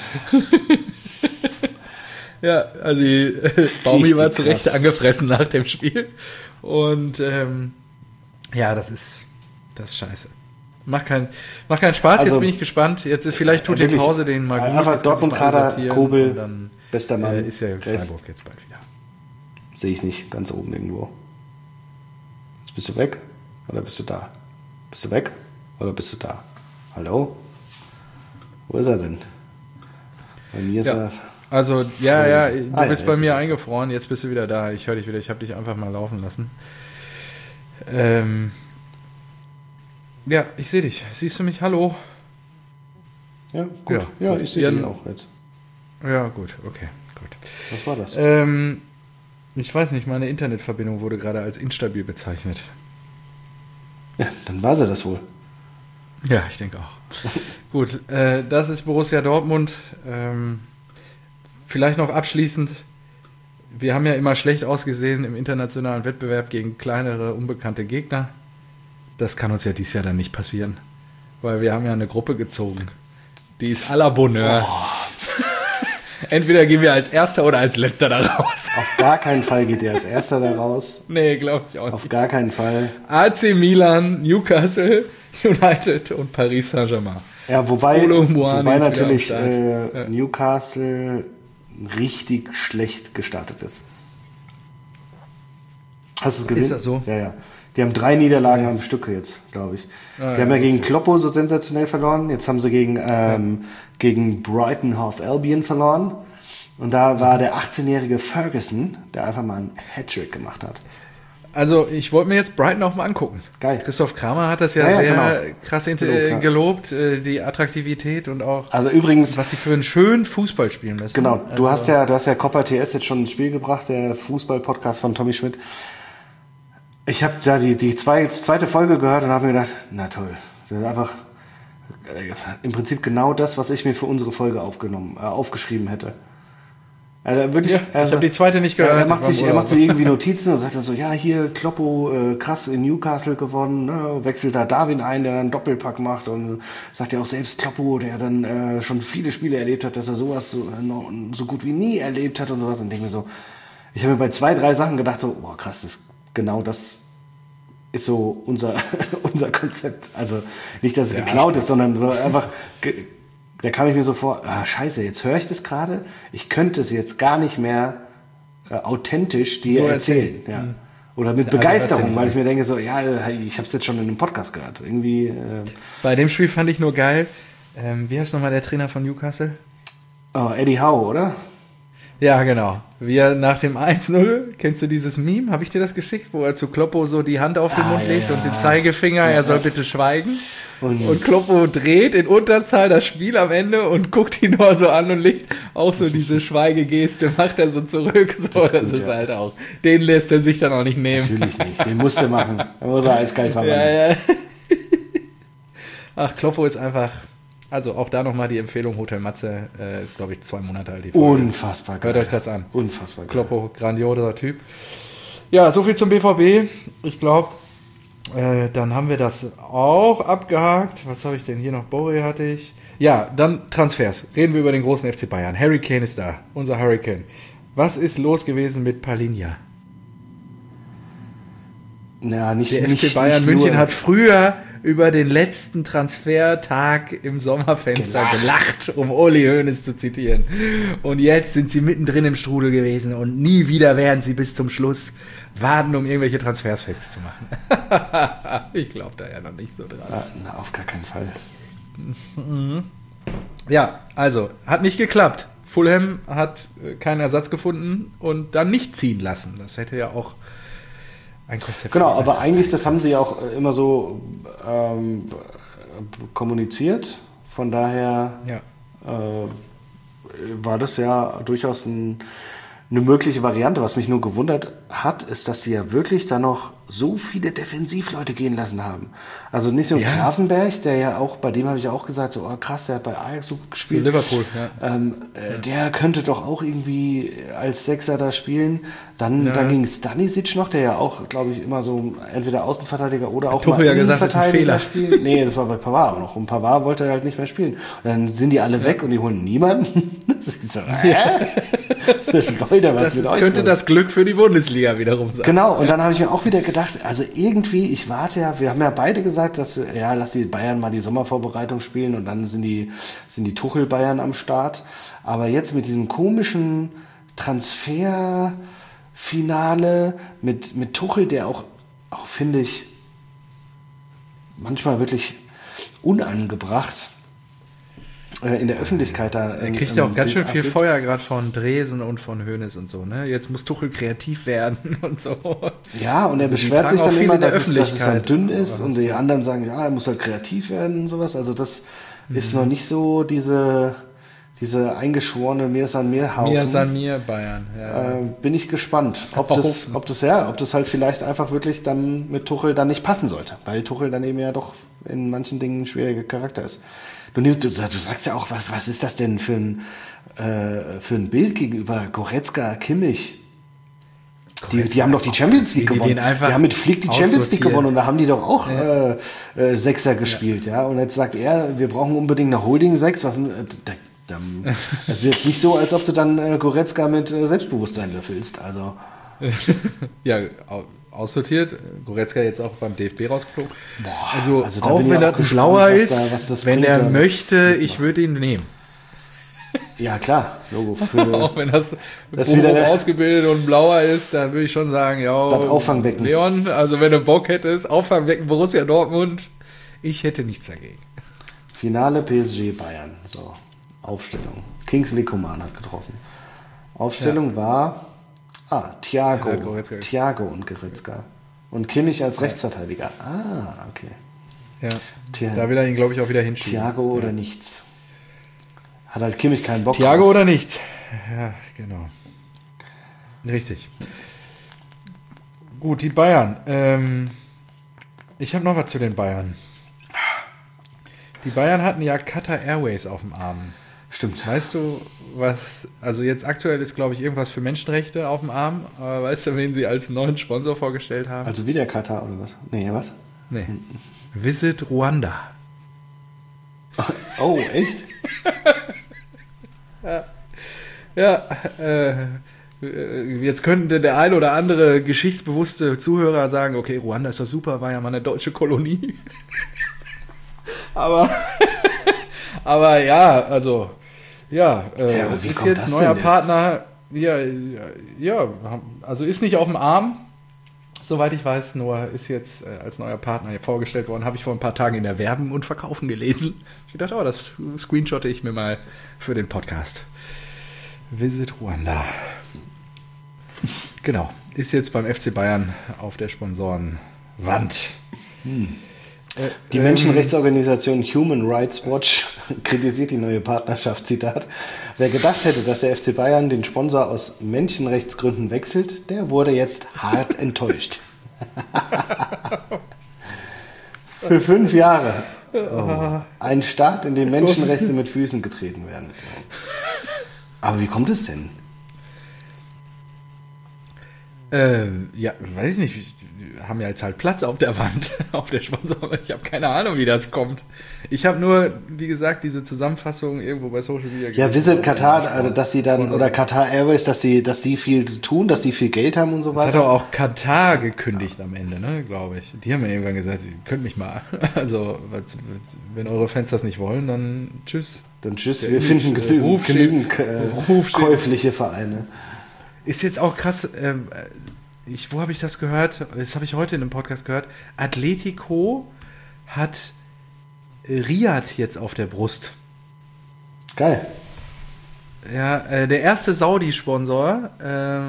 Ja, also die, Baumi war zu Recht angefressen nach dem Spiel. Und ähm, ja, das ist. Das ist scheiße. Macht keinen macht keinen Spaß, also, jetzt bin ich gespannt. Jetzt vielleicht tut die Pause den mal gut. Einfach Dortmund-Kader, Kobel, dann, bester Mann. Äh, ist ja Freiburg jetzt bald wieder. Sehe ich nicht, ganz oben irgendwo. Jetzt bist du weg oder bist du da? Bist du weg oder bist du da? Hallo? Wo ist er denn? Bei mir ist ja. er... Also, ja, ja, du ah, bist ja, bei mir eingefroren, jetzt bist du wieder da. Ich höre dich wieder, ich habe dich einfach mal laufen lassen. Ähm... Ja, ich sehe dich. Siehst du mich? Hallo? Ja, gut. Ja, ja ich sehe dich auch jetzt. Ja, gut. Okay, gut. Was war das? Ähm, ich weiß nicht, meine Internetverbindung wurde gerade als instabil bezeichnet. Ja, dann war sie das wohl. Ja, ich denke auch. Gut, äh, das ist Borussia Dortmund. Ähm, vielleicht noch abschließend. Wir haben ja immer schlecht ausgesehen im internationalen Wettbewerb gegen kleinere, unbekannte Gegner. Das kann uns ja dieses Jahr dann nicht passieren. weil wir haben ja eine Gruppe gezogen. Die ist à la Bonheur. Oh. Entweder gehen wir als Erster oder als Letzter da raus. Auf gar keinen Fall geht ihr als Erster da raus. Nee, glaube ich auch nicht. Auf gar keinen Fall. A C Milan, Newcastle United und Paris Saint-Germain. Ja, wobei, wobei natürlich äh, ja. Newcastle richtig schlecht gestartet ist. Hast du es gesehen? Ist das so? Ja, ja. Die haben drei Niederlagen ja. am Stück jetzt, glaube ich. Ah, die ja, haben ja okay. gegen Kloppo so sensationell verloren. Jetzt haben sie gegen, ähm, ja. gegen Brighton Hove Albion verloren. Und da war mhm. der achtzehnjährige Ferguson, der einfach mal einen Hattrick gemacht hat. Also ich wollte mir jetzt Brighton auch mal angucken. Geil. Christoph Kramer hat das ja, ja sehr genau. krass gelobt, gelobt äh, die Attraktivität und auch also übrigens, was die für einen schönen Fußball spielen müssen. Genau, also, du hast ja, du hast ja Copper T S jetzt schon ins Spiel gebracht, der Fußball-Podcast von Tommy Schmidt. Ich habe da die, die zwei, zweite Folge gehört und habe mir gedacht, na toll, das ist einfach äh, im Prinzip genau das, was ich mir für unsere Folge aufgenommen, äh, aufgeschrieben hätte. Also wirklich, ja, also, ich habe die zweite nicht gehört. Er macht sich, er macht sich irgendwie Notizen und sagt dann so, ja, hier Kloppo, äh, krass in Newcastle gewonnen, ne, wechselt da Darwin ein, der dann einen Doppelpack macht und sagt ja auch selbst Kloppo, der dann äh, schon viele Spiele erlebt hat, dass er sowas so, äh, so gut wie nie erlebt hat und sowas und denke mir so, ich habe mir bei zwei, drei Sachen gedacht so, boah krass, das genau das ist so unser, unser Konzept. Also nicht, dass es ja, geklaut ist, sondern so einfach, da kam ich mir so vor, ah, scheiße, jetzt höre ich das gerade, ich könnte es jetzt gar nicht mehr äh, authentisch dir so erzählen. erzählen. Ja. Mhm. Oder mit Begeisterung, weil ich mir denke so, ja, ich habe es jetzt schon in einem Podcast gehört. Irgendwie. Äh Bei dem Spiel fand ich nur geil, ähm, wie heißt nochmal der Trainer von Newcastle? Oh, Eddie Howe, oder? Ja, genau. Wie er nach dem eins null, kennst du dieses Meme? Habe ich dir das geschickt? Wo er zu Kloppo so die Hand auf den ah, Mund ja, legt ja. und den Zeigefinger, ja, er soll ja. bitte schweigen. Und, und Kloppo dreht in Unterzahl das Spiel am Ende und guckt ihn nur so an und legt auch so diese Schweigegeste, macht er so zurück. So, das, das gut, ist ja. halt auch. Den lässt er sich dann auch nicht nehmen. Natürlich nicht, den musste machen. Da muss er eiskalt verwandeln. Ja, ja. Ach, Kloppo ist einfach... Also auch da nochmal die Empfehlung, Hotel Matze, äh, ist glaube ich zwei Monate alt. Die Folge. Unfassbar geil. Hört euch das an. Unfassbar geil. Kloppo, grandioser Typ. Ja, soviel zum B V B. Ich glaube, äh, dann haben wir das auch abgehakt. Was habe ich denn hier noch? Borre hatte ich. Ja, dann Transfers. Reden wir über den großen F C Bayern. Harry Kane ist da, unser Hurricane. Was ist los gewesen mit Palinja? Ja, nicht, Der nicht, F C Bayern nicht München nur. hat früher über den letzten Transfertag im Sommerfenster gelacht, gelacht um Uli Hoeneß zu zitieren. Und jetzt sind sie mittendrin im Strudel gewesen und nie wieder werden sie bis zum Schluss warten, um irgendwelche Transfers fix zu machen. Ich glaube da ja noch nicht so dran. Na, auf gar keinen Fall. Ja, also, hat nicht geklappt. Fulham hat keinen Ersatz gefunden und dann nicht ziehen lassen. Das hätte ja auch ein Konzept. Genau, aber eigentlich, das haben sie ja auch immer so ähm, kommuniziert. Von daher ja. äh, war das ja durchaus ein, eine mögliche Variante. Was mich nur gewundert hat, ist, dass sie ja wirklich da noch so viele Defensivleute gehen lassen haben. Also nicht nur ja. Grafenberg, der ja auch, bei dem habe ich auch gesagt, so oh, krass, der hat bei Ajax so gespielt. Zu Liverpool, ja. Ähm, äh, ja. Der könnte doch auch irgendwie als Sechser da spielen. Dann, ja. dann ging Stanisic noch, der ja auch, glaube ich, immer so entweder Außenverteidiger oder auch mal ja Innenverteidiger spielt. Nee, das war bei Pavard auch noch. Und Pavard wollte halt nicht mehr spielen. Und dann sind die alle ja. weg und die holen niemanden. Das ist so, hä? Leute, was das mit ist, euch könnte los? Das Glück für die Bundesliga wiederum sein. Genau, und ja. dann habe ich mir auch wieder gedacht, also irgendwie, ich warte ja, wir haben ja beide gesagt, dass, ja, lass die Bayern mal die Sommervorbereitung spielen und dann sind die, sind die Tuchel-Bayern am Start. Aber jetzt mit diesem komischen Transferfinale mit, mit Tuchel, der auch, auch finde ich, manchmal wirklich unangebracht in der Öffentlichkeit da. Er kriegt ja auch ganz schön viel Feuer gerade von Dresen und von Hoeneß und so, ne? Jetzt muss Tuchel kreativ werden und so. Ja, und er also beschwert sich dann immer, dass es, dass es halt dünn ist und die anderen sagen, ja, er muss halt kreativ werden und sowas. Also das mhm. ist noch nicht so diese, diese eingeschworene Mir San Mir Haufen. Mir San Mir Bayern, ja. Äh, bin ich gespannt, ob das, ob das, ja, ob das halt vielleicht einfach wirklich dann mit Tuchel dann nicht passen sollte, weil Tuchel dann eben ja doch in manchen Dingen ein schwieriger Charakter ist. Du, du, du sagst ja auch, was, was ist das denn für ein, äh, für ein Bild gegenüber Goretzka, Kimmich? Die, die haben doch die Champions League die, die gewonnen. Die haben mit Flick die Champions League gewonnen und da haben die doch auch ja. äh, äh, Sechser gespielt. Ja. ja. Und jetzt sagt er, wir brauchen unbedingt eine Holding sechs. Was, äh, da, da, das ist jetzt nicht so, als ob du dann äh, Goretzka mit äh, Selbstbewusstsein löffelst. Also. ja, aussortiert. Goretzka jetzt auch beim D F B rausgeflogen. Boah, also, also da auch wenn er schlauer ist, da, was das wenn bringt, er das möchte, ich würde ihn nehmen. Ja, klar, Logo. Für auch wenn das, das wieder ausgebildet und blauer ist, dann würde ich schon sagen, ja, das Auffangbecken. Leon, also wenn du Bock hättest, Auffangbecken Borussia Dortmund, ich hätte nichts dagegen. Finale P S G Bayern. So, Aufstellung. Kingsley Coman hat getroffen. Aufstellung ja. war ah, Thiago, ja, Thiago und Goretzka. Und Kimmich als Rechtsverteidiger. Ah, okay. Ja, Thia- da will er ihn, glaube ich, auch wieder hinschieben. Thiago ja. oder nichts. Hat halt Kimmich keinen Bock Thiago drauf. oder nichts. Ja, genau. Richtig. Gut, die Bayern. Ähm, ich habe noch was zu den Bayern. Die Bayern hatten ja Qatar Airways auf dem Arm. Stimmt. Weißt du, was, also jetzt aktuell ist, glaube ich, irgendwas für Menschenrechte auf dem Arm. Aber weißt du, wen sie als neuen Sponsor vorgestellt haben? Also wieder Katar oder was? Nee, was? Nee. Visit Ruanda. Oh, echt? ja, ja äh, jetzt könnte der ein oder andere geschichtsbewusste Zuhörer sagen, okay, Ruanda ist doch super, war ja mal eine deutsche Kolonie. aber, aber ja, also, ja, äh, ja es ist jetzt neuer Partner, ja, ja, also ist nicht auf dem Arm, soweit ich weiß, nur ist jetzt äh, als neuer Partner hier vorgestellt worden, habe ich vor ein paar Tagen in der Werben und Verkaufen gelesen. Ich dachte, oh, das screenshotte ich mir mal für den Podcast. Visit Ruanda. Genau, ist jetzt beim F C Bayern auf der Sponsorenwand. Hm. Die ähm, Menschenrechtsorganisation Human Rights Watch kritisiert die neue Partnerschaft, Zitat. Wer gedacht hätte, dass der F C Bayern den Sponsor aus Menschenrechtsgründen wechselt, der wurde jetzt hart enttäuscht. Für fünf Jahre. Oh. Ein Staat, in dem Menschenrechte mit Füßen getreten werden. Aber wie kommt es denn? Äh, ja, weiß ich nicht. Wir haben ja jetzt halt Platz auf der Wand, auf der Sponsor. Ich habe keine Ahnung, wie das kommt. Ich habe nur, wie gesagt, diese Zusammenfassung irgendwo bei Social Media. Ja, Visit Katar, also, dass sie dann, oder Qatar Airways, dass sie, dass die viel tun, dass die viel Geld haben und so weiter. Das hat doch auch Katar gekündigt am Ende, ne, glaube ich. Die haben ja irgendwann gesagt, ihr könnt mich mal. Also, wenn eure Fans das nicht wollen, dann tschüss. Dann tschüss, wir finden genügend, genügend äh, käufliche Vereine. Ist jetzt auch krass, äh, ich, wo habe ich das gehört? Das habe ich heute in einem Podcast gehört. Atletico hat Riyadh jetzt auf der Brust. Geil. Ja, äh, der erste Saudi-Sponsor, äh,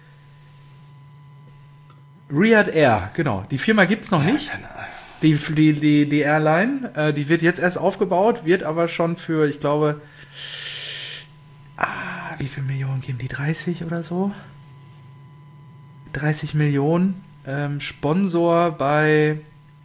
Riyadh Air, genau. Die Firma gibt es noch ja, nicht. Die, die, die, die Airline, äh, die wird jetzt erst aufgebaut, wird aber schon für, ich glaube, ah, wie viele Millionen geben die? dreißig oder so? dreißig Millionen ähm, Sponsor bei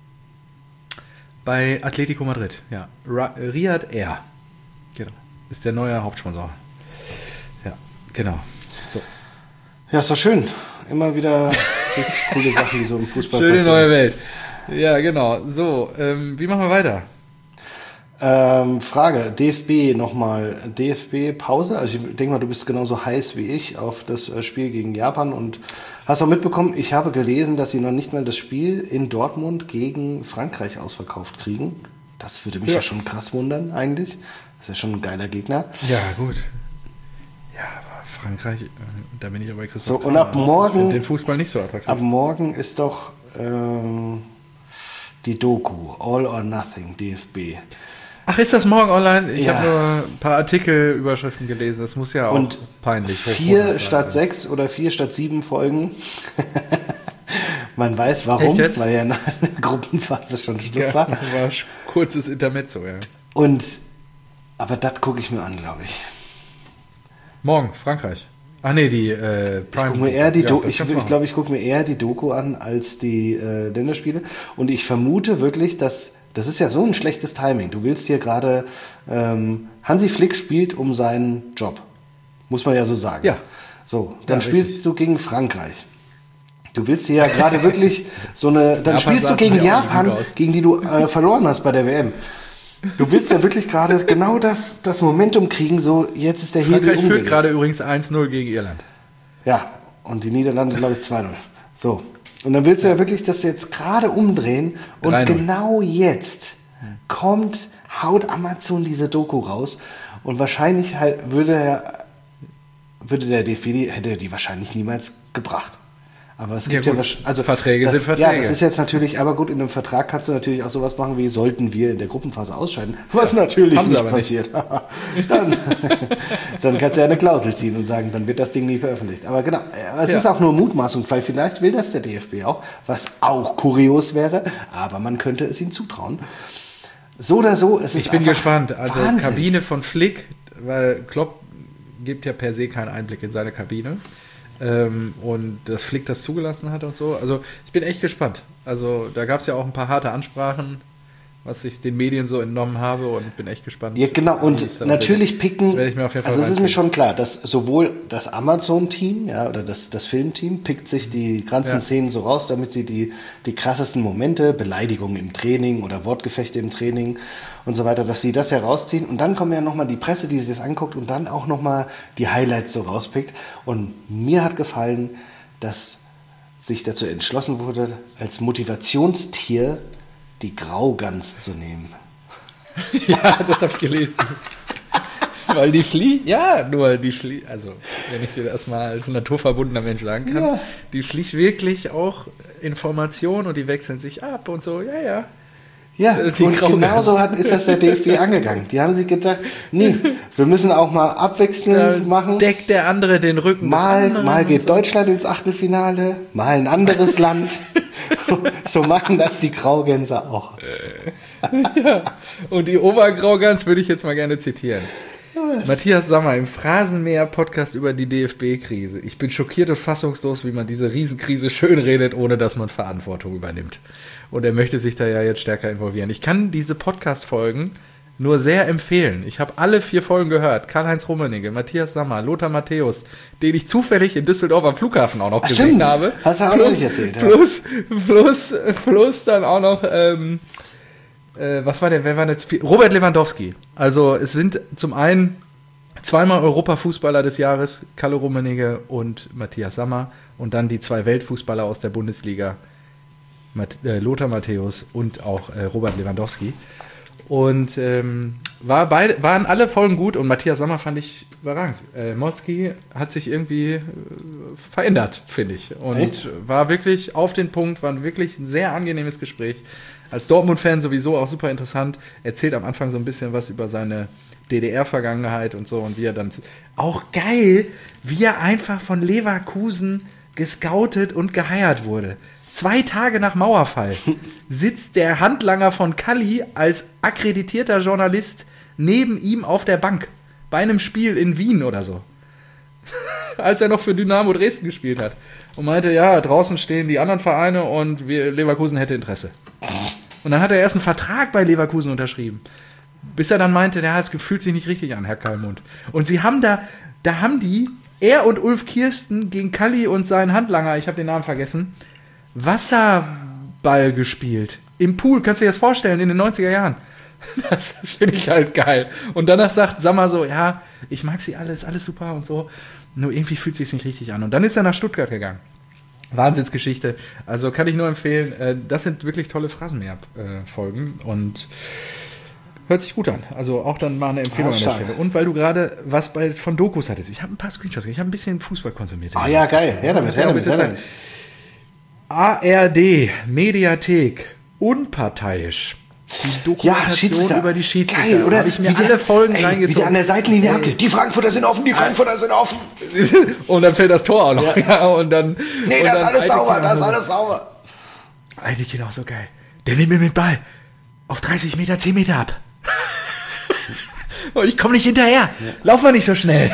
bei Atletico Madrid. Ja, Ra- Riyadh Air. Genau. Ist der neue Hauptsponsor. Ja, genau. So. Ja, ist doch schön. Immer wieder richtig coole Sachen, die so im Fußball Schöne passieren. neue Welt. Ja, genau. So, ähm, wie machen wir weiter? Ähm, Frage, D F B nochmal, D F B-Pause, also ich denke mal, du bist genauso heiß wie ich auf das äh, Spiel gegen Japan und hast auch mitbekommen, ich habe gelesen, dass sie noch nicht mal das Spiel in Dortmund gegen Frankreich ausverkauft kriegen. Das würde mich ja, ja schon krass wundern eigentlich, das ist ja schon ein geiler Gegner. Ja, gut. Ja, aber Frankreich, äh, da bin ich aber Christoph. So, und ab morgen, ich finde den Fußball nicht so attraktiv. Ab morgen ist doch ähm, die Doku, All or Nothing, D F B. Ach, ist das morgen online? Ich ja. habe nur ein paar Artikelüberschriften gelesen. Das muss ja auch und peinlich sein. Vier statt sein. sechs oder vier statt sieben Folgen. Man weiß warum, weil ja in der Gruppenphase schon Schluss ja, war. War ein kurzes Intermezzo, ja. Und, aber das gucke ich mir an, glaube ich. Morgen, Frankreich. Ach nee, die äh, Prime. Ich, guck mir eher die Do- ja, ich, ich glaube, ich gucke mir eher die Doku an als die äh, Länderspiele. Und ich vermute wirklich, dass das ist ja so ein schlechtes Timing. Du willst hier gerade, ähm, Hansi Flick spielt um seinen Job. Muss man ja so sagen. Ja. So, dann ja, spielst richtig. du gegen Frankreich. Du willst dir ja gerade wirklich so eine, dann Japan spielst du gegen Japan, gegen die du äh, verloren hast bei der W M. Du willst ja wirklich gerade genau das, das Momentum kriegen, so jetzt ist der Hebel Frankreich umgelegt. führt gerade übrigens eins null gegen Irland. Ja, und die Niederlande, glaube ich, zwei null. So. Und dann willst du ja wirklich das jetzt gerade umdrehen und drei null. Genau jetzt kommt, haut Amazon diese Doku raus und wahrscheinlich halt würde er, würde der D F B, die, hätte er die wahrscheinlich niemals gebracht. Aber es gibt ja, ja also Verträge das, sind Verträge. Ja, das ist jetzt natürlich, aber gut, in einem Vertrag kannst du natürlich auch sowas machen wie, sollten wir in der Gruppenphase ausscheiden, was ja, natürlich nicht passiert. Nicht. dann, dann kannst du ja eine Klausel ziehen und sagen, dann wird das Ding nie veröffentlicht. Aber genau, es ja. ist auch nur Mutmaßung, weil vielleicht will das der D F B auch, was auch kurios wäre, aber man könnte es ihm zutrauen. So oder so, es ist Ich bin gespannt. Also Wahnsinn. Kabine von Flick, weil Klopp gibt ja per se keinen Einblick in seine Kabine. Ähm, und dass Flick das zugelassen hat und so. Also ich bin echt gespannt. Also da gab es ja auch ein paar harte Ansprachen, was ich den Medien so entnommen habe und bin echt gespannt. Ja, genau. Und natürlich picken, das werde ich mir auf jeden Fall also es ist mir schon klar, dass sowohl das Amazon-Team, ja, oder das, das Filmteam pickt sich die ganzen ja. Szenen so raus, damit sie die, die krassesten Momente, Beleidigungen im Training oder Wortgefechte im Training und so weiter, dass sie das herausziehen und dann kommen ja nochmal die Presse, die sich das anguckt und dann auch nochmal die Highlights so rauspickt. Und mir hat gefallen, dass sich dazu entschlossen wurde, als Motivationstier die Graugans zu nehmen. Ja, das habe ich gelesen. Weil die Schlie, ja, nur die Schlie, also wenn ich dir das mal als naturverbundener Mensch sagen kann, ja. die schlicht wirklich auch Informationen und die wechseln sich ab und so, ja, ja. Ja, die und genauso hat, ist das der D F B angegangen. Die haben sich gedacht, nee, wir müssen auch mal abwechselnd ja, machen. Deckt der andere den Rücken mal, des anderen. Mal geht so. Deutschland ins Achtelfinale, mal ein anderes Land. So machen das die Graugänse auch. Ja, und die Obergraugans würde ich jetzt mal gerne zitieren. Was? Matthias Sammer im Phrasenmäher-Podcast über die D F B-Krise. Ich bin schockiert und fassungslos, wie man diese Riesenkrise schönredet, ohne dass man Verantwortung übernimmt. Und er möchte sich da ja jetzt stärker involvieren. Ich kann diese Podcast-Folgen nur sehr empfehlen. Ich habe alle vier Folgen gehört. Karl-Heinz Rummenigge, Matthias Sammer, Lothar Matthäus, den ich zufällig in Düsseldorf am Flughafen auch noch Ach, gesehen stimmt. habe. Hast du auch plus, noch nicht erzählt. Ja. Plus, plus, plus dann auch noch, ähm, äh, was war der, wer war jetzt? Robert Lewandowski. Also es sind zum einen zweimal Europafußballer des Jahres, Kalle Rummenigge und Matthias Sammer. Und dann die zwei Weltfußballer aus der Bundesliga, Lothar Matthäus und auch äh, Robert Lewandowski. Und ähm, war beide, waren alle Folgen gut und Matthias Sammer fand ich überragend. Äh, Motzki hat sich irgendwie äh, verändert, finde ich. Und Echt? war wirklich auf den Punkt, war wirklich ein sehr angenehmes Gespräch. Als Dortmund-Fan sowieso auch super interessant. Erzählt am Anfang so ein bisschen was über seine D D R-Vergangenheit und so und wie er dann... Auch geil, wie er einfach von Leverkusen gescoutet und geheiert wurde. Zwei Tage nach Mauerfall sitzt der Handlanger von Kalli als akkreditierter Journalist neben ihm auf der Bank bei einem Spiel in Wien oder so. Als er noch für Dynamo Dresden gespielt hat. Und meinte, ja, draußen stehen die anderen Vereine und wir, Leverkusen hätte Interesse. Und dann hat er erst einen Vertrag bei Leverkusen unterschrieben. Bis er dann meinte, ja, es fühlt sich nicht richtig an, Herr Kallmund. Und sie haben da, da haben die, er und Ulf Kirsten gegen Kalli und seinen Handlanger, ich habe den Namen vergessen, Wasserball gespielt. Im Pool, kannst du dir das vorstellen, in den neunziger Jahren. Das finde ich halt geil. Und danach sagt Sammer so, ja, ich mag sie alle, ist alles super und so. Nur irgendwie fühlt es sich nicht richtig an. Und dann ist er nach Stuttgart gegangen. Wahnsinnsgeschichte. Also kann ich nur empfehlen, das sind wirklich tolle Phrasenmäher-Folgen und hört sich gut an. Also auch dann mal eine Empfehlung ah, an der Stelle. Und weil du gerade was bei, von Dokus hattest. Ich habe ein paar Screenshots, ich habe ein bisschen Fußball konsumiert. Ah ja, geil. Ja, damit, ja, damit, ja, damit. A R D, Mediathek, unparteiisch. Die Dokumentation ja, über die Schiedsrichter. Geil, oder? Habe ich mir alle Folgen ey, reingezogen. Wie der an der Seitenlinie abgeht. Die Frankfurter sind offen, die Frankfurter sind offen. Und dann fällt das Tor auch noch. Ja. Ja, und dann, nee, und das ist dann alles sauber, das ist alles sauber. Eitekin auch so geil. Der nimmt mir mit Ball auf dreißig Meter, zehn Meter ab. Und ich komme nicht hinterher. Ja. Lauf mal nicht so schnell.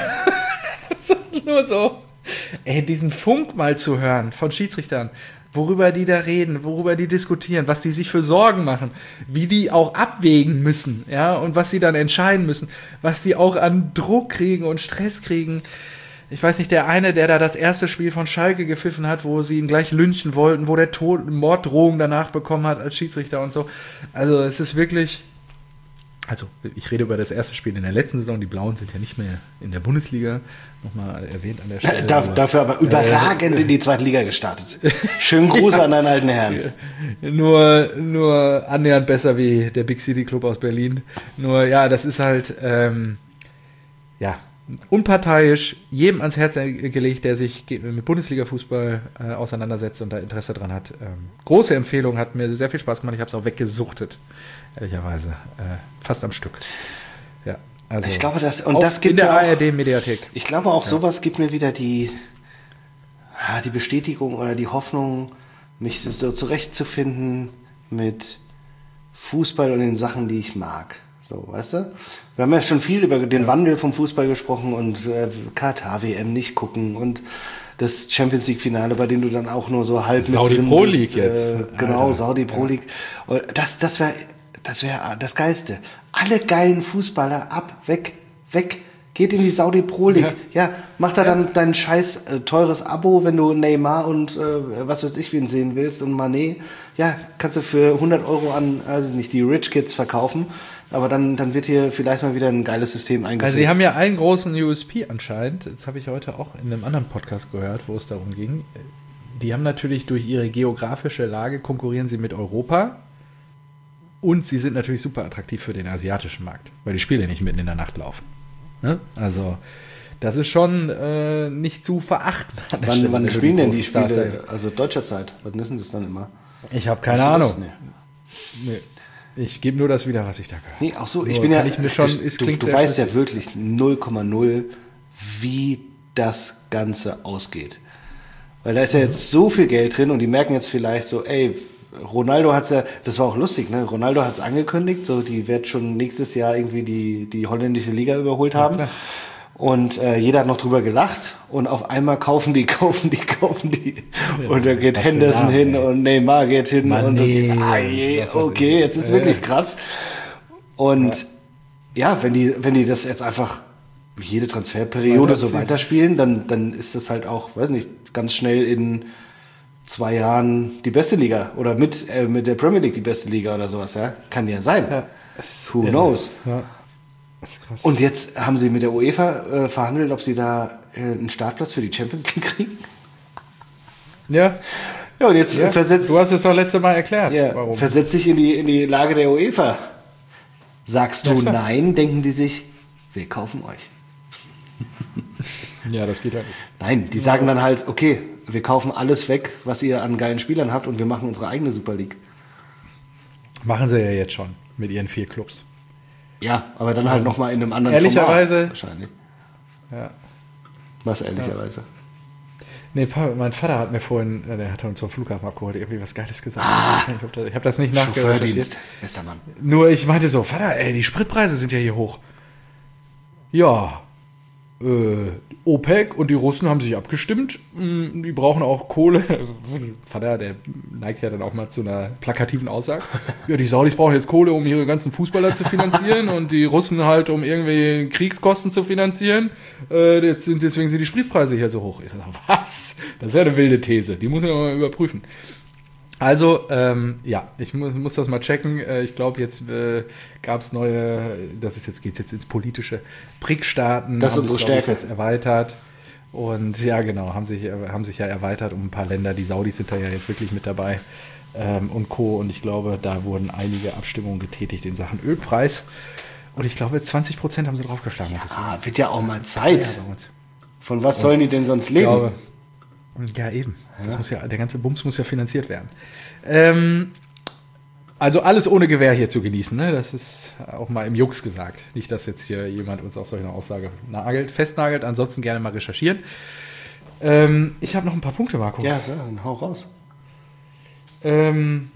Nur so. Ey, diesen Funk mal zu hören von Schiedsrichtern, worüber die da reden, worüber die diskutieren, was die sich für Sorgen machen, wie die auch abwägen müssen, ja, und was sie dann entscheiden müssen, was die auch an Druck kriegen und Stress kriegen. ich weiß nicht, der eine, der da das erste Spiel von Schalke gepfiffen hat, wo sie ihn gleich lynchen wollten, wo der Tod, Morddrohung danach bekommen hat als Schiedsrichter und so. Also es ist wirklich, also ich rede über das erste Spiel in der letzten Saison, die Blauen sind ja nicht mehr in der Bundesliga, nochmal erwähnt an der Stelle. Darf, aber, dafür aber überragend äh, in die zweite Liga gestartet. Schönen Gruß ja, an deinen alten Herrn. Nur, nur annähernd besser wie der Big City Club aus Berlin. Nur ja, das ist halt, ähm, ja, unparteiisch, jedem ans Herz gelegt, der sich mit Bundesliga-Fußball äh, auseinandersetzt und da Interesse dran hat. Ähm, große Empfehlung, hat mir sehr viel Spaß gemacht. Ich habe es auch weggesuchtet, ehrlicherweise. Äh, fast am Stück. Ja, also ich glaube, das, und das gibt in der auch, A R D-Mediathek. Ich glaube auch, ja. sowas gibt mir wieder die, die Bestätigung oder die Hoffnung, mich so zurechtzufinden mit Fußball und den Sachen, die ich mag. So, weißt du? Wir haben ja schon viel über den ja. Wandel vom Fußball gesprochen und äh, Katar-W M nicht gucken und das Champions League-Finale, bei dem du dann auch nur so halb Saudi mit drin Pro bist. League jetzt. Äh, genau, Alter. Saudi Pro ja. League. Und das, das wäre das, wär das Geilste. Alle geilen Fußballer ab, weg, weg. Geht in die Saudi Pro League. Ja, ja mach da ja. dann dein scheiß äh, teures Abo, wenn du Neymar und äh, was weiß ich wen sehen willst und Mané. Ja, kannst du für hundert Euro an, also nicht die Rich Kids verkaufen. Aber dann, dann wird hier vielleicht mal wieder ein geiles System eingeführt. Also sie haben ja einen großen U S P anscheinend. Das habe ich heute auch in einem anderen Podcast gehört, wo es darum ging. Die haben natürlich durch ihre geografische Lage konkurrieren sie mit Europa. Und sie sind natürlich super attraktiv für den asiatischen Markt, weil die Spiele nicht mitten in der Nacht laufen. Ne? Also das ist schon äh, nicht zu verachten. Wann, Stelle, wann spielen denn die Spiele? Also deutscher Zeit. Was ist das dann immer? Ich habe keine Ahnung. Nee. Nee. Ich gebe nur das wieder, was ich da gehört habe. Nee, auch so, ich nur bin ja, ich mir schon, es du, du weißt ja wirklich null Komma null, wie das Ganze ausgeht. Weil da ist ja jetzt so viel Geld drin und die merken jetzt vielleicht so, ey, Ronaldo hat's ja, das war auch lustig, ne? Ronaldo hat's angekündigt, so die wird schon nächstes Jahr irgendwie die, die holländische Liga überholt haben. Ja, und äh, jeder hat noch drüber gelacht und auf einmal kaufen die, kaufen die, kaufen die. Ja, und dann geht Henderson hin ey. Und Neymar geht hin Mann, und du nee, gehst, ah, je, okay, jetzt ist ja. wirklich krass. Und ja. ja, wenn die, wenn die das jetzt einfach jede Transferperiode so weiterspielen, dann, dann ist das halt auch, weiß nicht, ganz schnell in zwei Jahren die beste Liga oder mit, äh, mit der Premier League die beste Liga oder sowas, ja. Kann ja sein. Ja. Who ja. knows? Ja. Das ist krass. Und jetzt haben sie mit der UEFA äh, verhandelt, ob sie da äh, einen Startplatz für die Champions League kriegen. Ja. Ja, und jetzt ja. versetzt. Du hast es doch letztes Mal erklärt. Ja, warum. Versetzt dich in die, in die Lage der UEFA. Sagst du ja, nein, denken die sich, wir kaufen euch. Ja, das geht halt nicht. Nein, die sagen dann halt, okay, wir kaufen alles weg, was ihr an geilen Spielern habt und wir machen unsere eigene Super League. Machen sie ja jetzt schon mit ihren vier Clubs. Ja, aber dann halt nochmal in einem anderen ehrlicherweise, Format wahrscheinlich. Ja. Was ehrlicherweise? Ja. Nee, mein Vater hat mir vorhin, der hat uns zum Flughafen abgeholt, irgendwie was Geiles gesagt. Ah, ich habe das nicht nachgedacht. Bester Mann. Nur ich meinte so, Vater, ey, die Spritpreise sind ja hier hoch. Ja, äh, OPEC und die Russen haben sich abgestimmt. Die brauchen auch Kohle. Vater, der neigt ja dann auch mal zu einer plakativen Aussage. Ja, die Saudis brauchen jetzt Kohle, um ihre ganzen Fußballer zu finanzieren und die Russen halt, um irgendwie Kriegskosten zu finanzieren. Äh, jetzt sind, deswegen sind die Spritpreise hier so hoch. Ich sage, was? Das ist ja eine wilde These. Die muss man mal überprüfen. Also, ähm, ja, ich muss, muss das mal checken. Äh, ich glaube, jetzt äh, gab es neue, das ist jetzt, geht jetzt ins politische B R I C-Staaten. Das ist unsere Stärke. Jetzt erweitert. Und ja, genau, haben sich, haben sich ja erweitert um ein paar Länder. Die Saudis sind da ja jetzt wirklich mit dabei ähm, und Co. Und ich glaube, da wurden einige Abstimmungen getätigt in Sachen Ölpreis. Und ich glaube, zwanzig Prozent haben sie draufgeschlagen. Ja, wird ja auch mal Zeit. Ja, von was und sollen die denn sonst leben? Glaube, ja, eben. Das ja. Muss ja, der ganze Bums muss ja finanziert werden. Ähm, also alles ohne Gewähr hier zu genießen, ne? Das ist auch mal im Jux gesagt. Nicht, dass jetzt hier jemand uns auf solche eine Aussage nagelt, festnagelt. Ansonsten gerne mal recherchieren. Ähm, ich habe noch ein paar Punkte, Marco. Ja, so, dann hau raus. Ähm,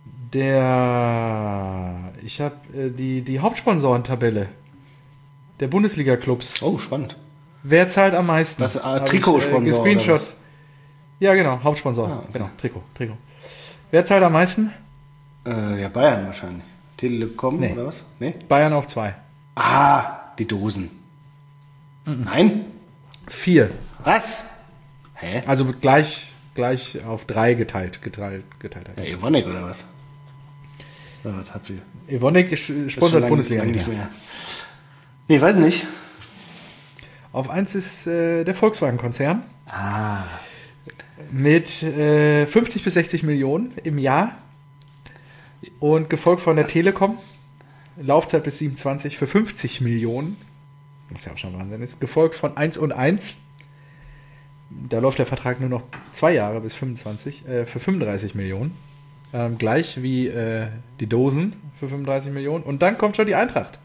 der, ich habe äh, die, die Hauptsponsorentabelle der Bundesliga-Clubs. Oh, spannend. Wer zahlt am meisten? Das äh, Trikotsponsor. Äh, Ja, genau, Hauptsponsor. Ah, okay. Genau, Trikot, Trikot. Wer zahlt am meisten? Äh, ja, Bayern wahrscheinlich. Telekom nee. oder was? Nee? Bayern auf zwei. Ah, die Dosen. Mhm. Nein? Vier. Was? Hä? Also gleich, gleich auf drei geteilt. geteilt, geteilt. Ja, Evonik oder was? Oder was habt ihr? Evonik sponsert Bundesliga nicht mehr. Nee, weiß nicht. Auf eins ist äh, der Volkswagen-Konzern. Ah. Mit äh, fünfzig bis sechzig Millionen im Jahr. Und gefolgt von der Telekom. Laufzeit bis siebenundzwanzig für fünfzig Millionen. Was ja auch schon Wahnsinn ist. Gefolgt von eins und eins. Da läuft der Vertrag nur noch zwei Jahre bis fünfundzwanzig äh, für fünfunddreißig Millionen. Ähm, gleich wie äh, die Dosen für fünfunddreißig Millionen. Und dann kommt schon die Eintracht.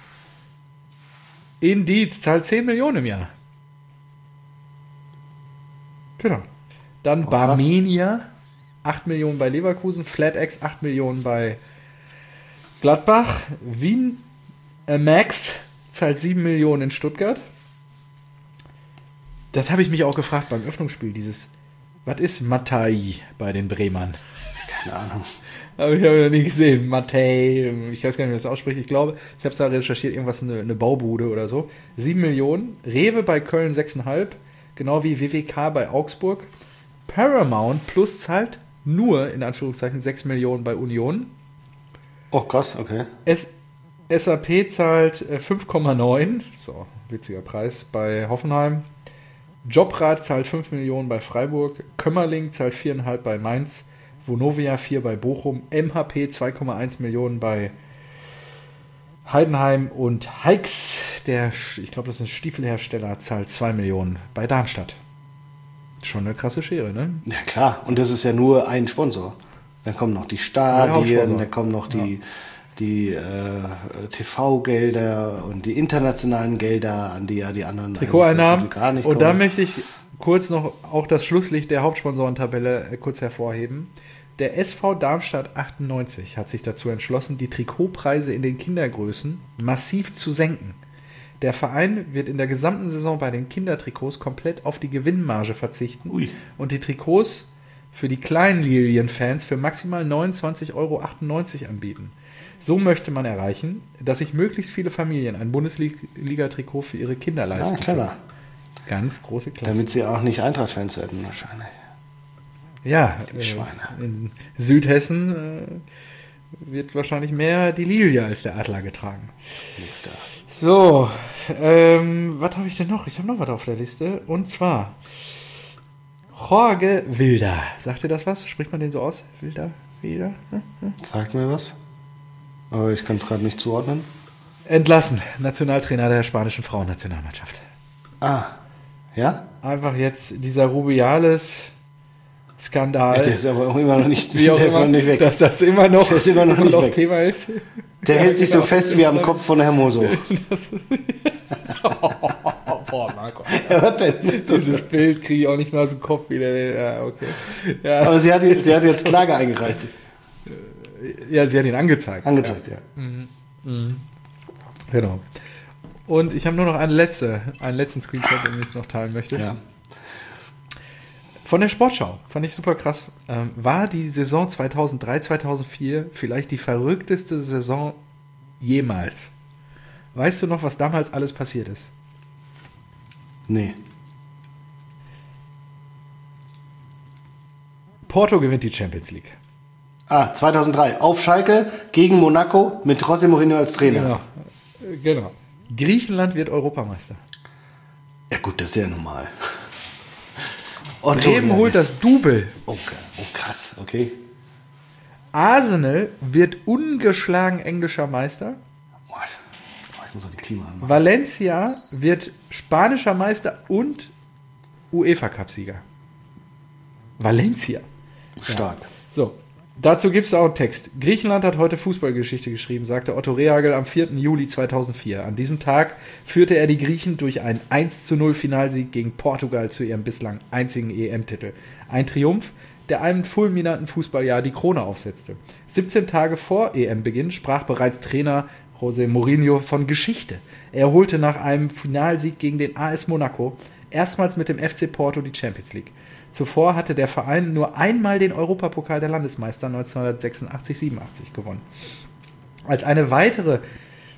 Indeed zahlt zehn Millionen im Jahr. Genau. Dann oh, Barmenia, acht Millionen bei Leverkusen. FlatEx, acht Millionen bei Gladbach. Wien äh, Max zahlt sieben Millionen in Stuttgart. Das habe ich mich auch gefragt beim Öffnungsspiel. Dieses, was ist Matai bei den Bremern? Keine Ahnung. Habe ich aber noch nie gesehen. Matai, ich weiß gar nicht, wie das ausspricht. Ich glaube, ich habe es da recherchiert, irgendwas, eine, eine Baubude oder so. sieben Millionen. Rewe bei Köln sechs Komma fünf. Genau wie W W K bei Augsburg. Paramount Plus zahlt nur, in Anführungszeichen, sechs Millionen bei Union. Oh, krass, okay. S SAP zahlt fünf Komma neun. So, witziger Preis bei Hoffenheim. Jobrad zahlt fünf Millionen bei Freiburg. Kömmerling zahlt vier Komma fünf bei Mainz. Vonovia vier bei Bochum. M H P zwei Komma eins Millionen bei Heidenheim. Und Heix, der, ich glaube, das ist ein Stiefelhersteller, zahlt zwei Millionen bei Darmstadt. Schon eine krasse Schere, ne? Ja, klar. Und das ist ja nur ein Sponsor. Dann kommen noch die Stadien, dann kommen noch die, ja. die äh, T V-Gelder und die internationalen Gelder, an die ja die anderen Trikoteinnahmen. gar nicht und kommen. Da möchte ich kurz noch auch das Schlusslicht der Hauptsponsorentabelle äh, kurz hervorheben. Der S V Darmstadt achtundneunzig hat sich dazu entschlossen, die Trikotpreise in den Kindergrößen massiv zu senken. Der Verein wird in der gesamten Saison bei den Kindertrikots komplett auf die Gewinnmarge verzichten Ui. und die Trikots für die kleinen Lilien-Fans für maximal neunundzwanzig Euro achtundneunzig anbieten. So möchte man erreichen, dass sich möglichst viele Familien ein Bundesliga-Trikot für ihre Kinder leisten ja, klar. Ganz große Klasse. Damit sie auch nicht Eintracht-Fans werden wahrscheinlich. Ja, die äh, Schweine. In Südhessen äh, wird wahrscheinlich mehr die Lilie als der Adler getragen. Nächster. So, ähm, was habe ich denn noch? Ich habe noch was auf der Liste. Und zwar Jorge Wilder. Sagt ihr das was? Spricht man den so aus? Wilder? Wilder? Hm? Hm? Sagt mir was. Aber ich kann es gerade nicht zuordnen. Entlassen. Nationaltrainer der spanischen Frauennationalmannschaft. Ah, ja? Einfach jetzt dieser Rubiales Skandal. Ja, der ist aber auch immer noch nicht, wie auch der immer, ist noch nicht weg. Dass das immer noch, der ist immer noch, nicht noch weg. Thema ist. Der ja, hält sich genau. so fest wie am Kopf von Hermoso. Boah, Marco. Ja, was denn? Dieses Bild kriege ich auch nicht mehr aus dem Kopf wieder. Ja, okay. Ja. Aber sie hat, sie hat jetzt Klage eingereicht. Ja, sie hat ihn angezeigt. Angezeigt, ja. ja. Mhm. Mhm. Genau. Und ich habe nur noch eine letzte, einen letzten Screenshot, den ich noch teilen möchte. Ja. Von der Sportschau. Fand ich super krass. Ähm, war die Saison zweitausenddrei, zweitausendvier vielleicht die verrückteste Saison jemals? Weißt du noch, was damals alles passiert ist? Nee. Porto gewinnt die Champions League. Ah, zweitausenddrei. Auf Schalke gegen Monaco mit José Mourinho als Trainer. Genau. genau. Griechenland wird Europameister. Ja gut, das ist ja normal. Bremen holt das Double. Oh, oh krass, okay. Arsenal wird ungeschlagen englischer Meister. Oh, ich muss auch die Klima anmachen. Valencia wird spanischer Meister und UEFA-Cup-Sieger. Valencia. Stark. Ja. So, dazu gibt es auch einen Text. Griechenland hat heute Fußballgeschichte geschrieben, sagte Otto Rehhagel am vierten Juli zweitausendvier. An diesem Tag führte er die Griechen durch einen eins zu null Finalsieg gegen Portugal zu ihrem bislang einzigen E M-Titel. Ein Triumph, der einem fulminanten Fußballjahr die Krone aufsetzte. siebzehn Tage vor E M-Beginn sprach bereits Trainer José Mourinho von Geschichte. Er holte nach einem Finalsieg gegen den A S Monaco erstmals mit dem F C Porto die Champions League. Zuvor hatte der Verein nur einmal den Europapokal der Landesmeister neunzehnhundertsechsundachtzig siebenundachtzig gewonnen. Als eine weitere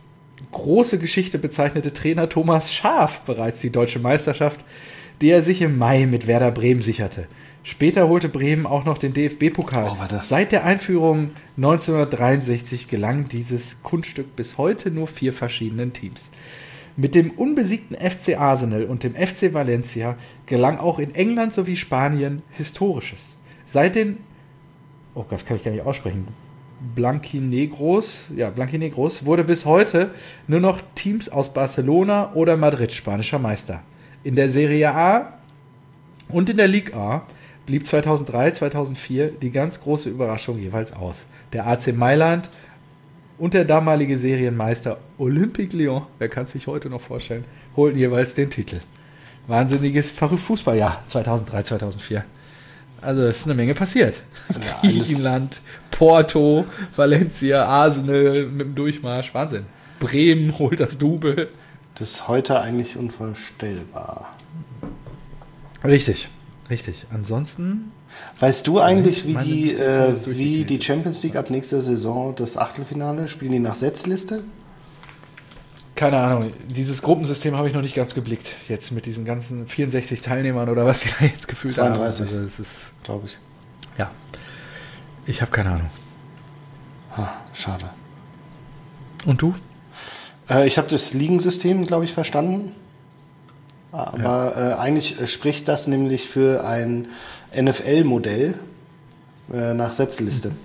große Geschichte bezeichnete Trainer Thomas Schaaf bereits die deutsche Meisterschaft, die er sich im Mai mit Werder Bremen sicherte. Später holte Bremen auch noch den D F B-Pokal. Oh, war das? Seit der Einführung neunzehnhundertdreiundsechzig gelang dieses Kunststück bis heute nur vier verschiedenen Teams. Mit dem unbesiegten F C Arsenal und dem F C Valencia gelang auch in England sowie Spanien Historisches. Seit den, oh, das kann ich gar nicht aussprechen, Blanquinegros, ja, Blanquinegros wurde bis heute nur noch Teams aus Barcelona oder Madrid spanischer Meister. In der Serie A und in der Ligue A blieb zweitausenddrei, zweitausendvier die ganz große Überraschung jeweils aus. Der A C Mailand und der damalige Serienmeister Olympique Lyon, wer kann es sich heute noch vorstellen, holten jeweils den Titel. Wahnsinniges Fußballjahr zweitausenddrei, zweitausendvier. Also es ist eine Menge passiert. Ja, Griechenland, Porto, Valencia, Arsenal mit dem Durchmarsch. Wahnsinn. Bremen holt das Double. Das ist heute eigentlich unvorstellbar. Richtig, richtig. Ansonsten... Weißt du eigentlich, wie die, äh, wie die Champions League ab nächster Saison das Achtelfinale, spielen die nach Setzliste? Keine Ahnung, dieses Gruppensystem habe ich noch nicht ganz geblickt. Jetzt mit diesen ganzen vierundsechzig Teilnehmern oder was die da jetzt gefühlt zweiunddreißig, haben. Also es ist, glaube ich. Ja, ich habe keine Ahnung. Ha, schade. Und du? Äh, ich habe das Ligensystem, glaube ich, verstanden. Aber ja. äh, eigentlich spricht das nämlich für ein N F L-Modell äh, nach Setzliste. Mhm.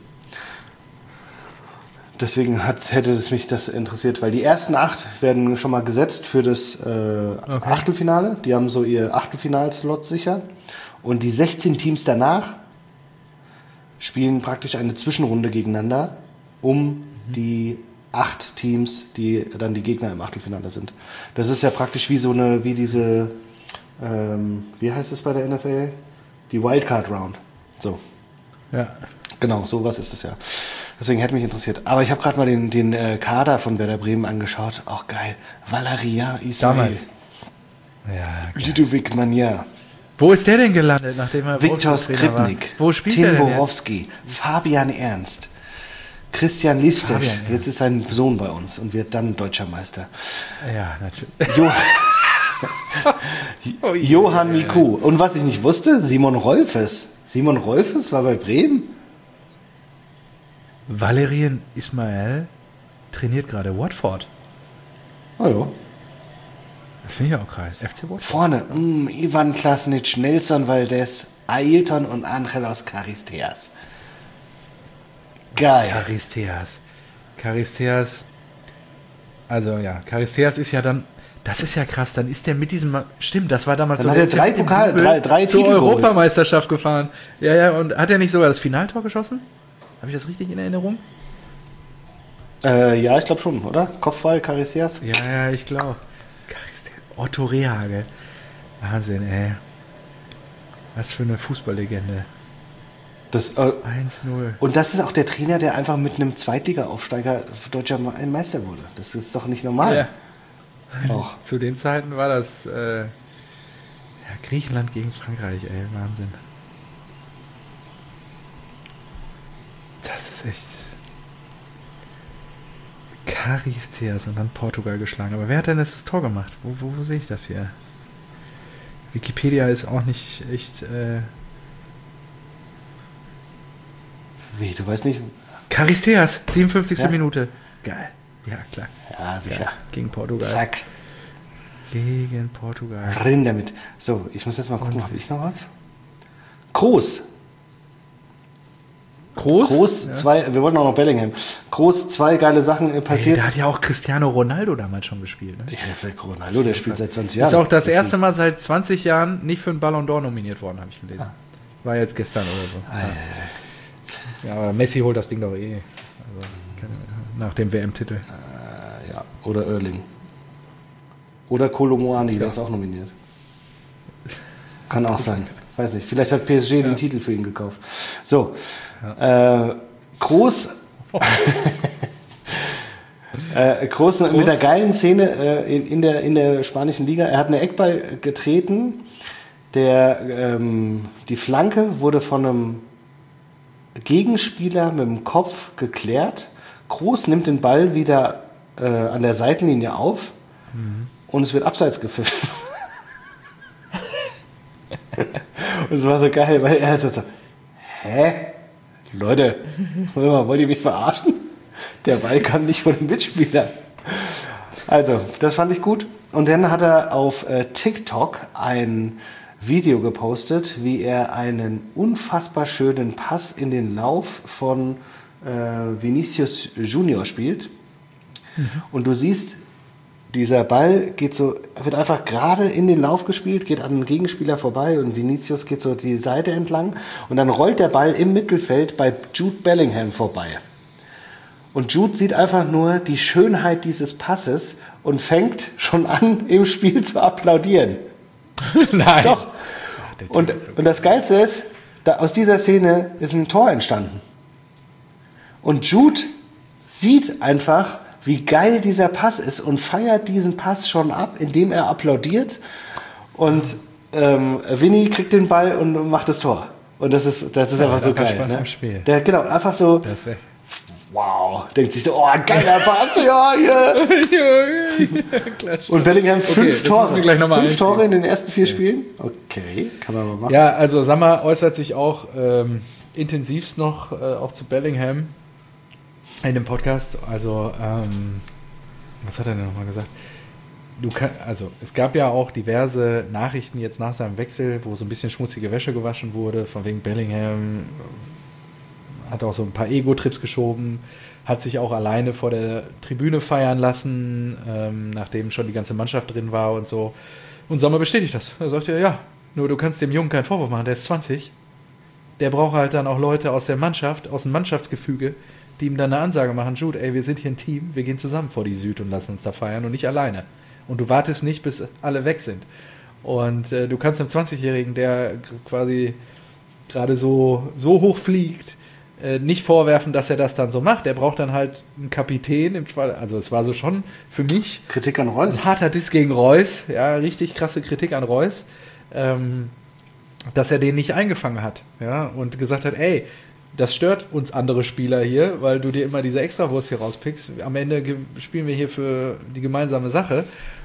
Deswegen hat, hätte es mich das interessiert, weil die ersten acht werden schon mal gesetzt für das äh, okay. Achtelfinale. Die haben so ihr Achtelfinal-Slot sicher. Und die sechzehn Teams danach spielen praktisch eine Zwischenrunde gegeneinander, um mhm. die acht Teams, die dann die Gegner im Achtelfinale sind. Das ist ja praktisch wie so eine, wie diese, ähm, wie heißt es bei der N F L? Die Wildcard Round. So. Ja. Genau, sowas ist es ja. Deswegen hätte mich interessiert. Aber ich habe gerade mal den, den äh, Kader von Werder Bremen angeschaut. Auch geil. Valeria Ismail. Damals. Ja, Ludovic Magnier. Wo ist der denn gelandet, nachdem er Viktor Skripnik. Wo spielt Tim der denn Borowski. Jetzt? Fabian Ernst. Christian Listesch. Fabian, ja. Jetzt ist sein Sohn bei uns und wird dann Deutscher Meister. Ja, natürlich. Jo- oh, Johann Miku. Und was ich nicht wusste, Simon Rolfes. Simon Rolfes war bei Bremen. Valérien Ismail trainiert gerade Watford. Oh ja. Das finde ich auch krass. F C Watford. Vorne, mh, Ivan Klasnic, Nelson Valdez, Ailton und Angelos Charisteas. Geil. Charisteas. Charisteas. Also ja, Charisteas ist ja dann, das ist ja krass, dann ist der mit diesem, stimmt, das war damals dann so. Hat er drei Pokal, drei, drei zur Titel Europameisterschaft gefahren. Ja, ja, und hat er nicht sogar das Finaltor geschossen? Habe ich das richtig in Erinnerung? Äh, ja, ich glaube schon, oder? Kopfball, Charisteas? Ja, ja, ich glaube. Otto Rehhagel. Wahnsinn, ey. Was für eine Fußballlegende. Das, äh, eins null. Und das ist auch der Trainer, der einfach mit einem Zweitliga-Aufsteiger deutscher Meister wurde. Das ist doch nicht normal. Ja. Auch. Zu den Zeiten war das äh, ja, Griechenland gegen Frankreich, ey. Wahnsinn. Das ist echt... Charisteas und dann Portugal geschlagen. Aber wer hat denn jetzt das Tor gemacht? Wo, wo, wo sehe ich das hier? Wikipedia ist auch nicht echt... Äh Wie, du weißt nicht... Charisteas, siebenundfünfzigste Ja? Minute. Geil. Ja, klar. Ja, sicher. Geil. Gegen Portugal. Zack. Gegen Portugal. Rinn damit. So, ich muss jetzt mal gucken, habe ich noch was? Groß. Groß? Groß, ja. zwei, wir wollten auch noch Bellingham. Groß, zwei geile Sachen äh, passiert. Ey, da hat ja auch Cristiano Ronaldo damals schon gespielt. Ne? Ja, für Ronaldo, der spielt seit zwanzig Jahren. Ist auch das erste Mal seit zwanzig Jahren nicht für einen Ballon d'Or nominiert worden, habe ich gelesen. Ah. War jetzt gestern oder so. Ah, ja. Ja, aber Messi holt das Ding doch eh. Also, nach dem W M-Titel. Äh, ja, oder Erling. Oder Kolomoani, ja. Der ist auch nominiert. Kann auch sein. Weiß nicht. Vielleicht hat P S G ja. den Titel für ihn gekauft. So. Ja. Äh, Groß. Oh. äh, Groß, Groß mit der geilen Szene äh, in, in, der, in der spanischen Liga. Er hat eine Eckball getreten. Der, ähm, die Flanke wurde von einem Gegenspieler mit dem Kopf geklärt. Groß nimmt den Ball wieder äh, an der Seitenlinie auf mhm. und es wird abseits gepfiffen. Und es war so geil, weil er halt so, hä? Leute, wollt ihr mich verarschen? Der Ball kam nicht von dem Mitspieler. Also, das fand ich gut. Und dann hat er auf äh, TikTok ein Video gepostet, wie er einen unfassbar schönen Pass in den Lauf von äh, Vinicius Junior spielt. Mhm. Und du siehst, dieser Ball geht so, wird einfach gerade in den Lauf gespielt, geht an den Gegenspieler vorbei und Vinicius geht so die Seite entlang und dann rollt der Ball im Mittelfeld bei Jude Bellingham vorbei. Und Jude sieht einfach nur die Schönheit dieses Passes und fängt schon an, im Spiel zu applaudieren. Nein. Doch. Und, und das Geilste ist, da aus dieser Szene ist ein Tor entstanden. Und Jude sieht einfach, wie geil dieser Pass ist und feiert diesen Pass schon ab, indem er applaudiert. Und ähm, Vinny kriegt den Ball und macht das Tor. Und das ist, das ist ja, einfach so geil. Spaß ne? am Spiel. Der, genau, einfach so, das ist echt. Wow, denkt sich so, oh, geiler Pass, ja, hier. Und Bellingham fünf okay, Tore. Gleich noch mal fünf einziehen. Tore in den ersten vier okay. Spielen. Okay, kann man mal machen. Ja, also Sammer äußert sich auch ähm, intensivst noch äh, auch zu Bellingham in dem Podcast. Also, ähm, was hat er denn nochmal gesagt? Du kann, also es gab ja auch diverse Nachrichten jetzt nach seinem Wechsel, wo so ein bisschen schmutzige Wäsche gewaschen wurde, von wegen Bellingham hat auch so ein paar Ego-Trips geschoben, hat sich auch alleine vor der Tribüne feiern lassen, ähm, nachdem schon die ganze Mannschaft drin war und so. Und Sommer bestätigt das. Er sagt ja, ja, nur du kannst dem Jungen keinen Vorwurf machen, der ist zwanzig. Der braucht halt dann auch Leute aus der Mannschaft, aus dem Mannschaftsgefüge, die ihm dann eine Ansage machen, Jude, ey, wir sind hier ein Team, wir gehen zusammen vor die Süd und lassen uns da feiern und nicht alleine. Und du wartest nicht, bis alle weg sind. Und äh, du kannst einem zwanzigjährigen, der quasi gerade so, so hoch fliegt, äh, nicht vorwerfen, dass er das dann so macht. Er braucht dann halt einen Kapitän. Im Fall, also es war so schon für mich Kritik an Reus. Ein harter Diss gegen Reus. Ja, richtig krasse Kritik an Reus. Ähm, dass er den nicht eingefangen hat. Ja, und gesagt hat, ey, das stört uns andere Spieler hier, weil du dir immer diese Extrawurst hier rauspickst. Am Ende ge- spielen wir hier für die gemeinsame Sache.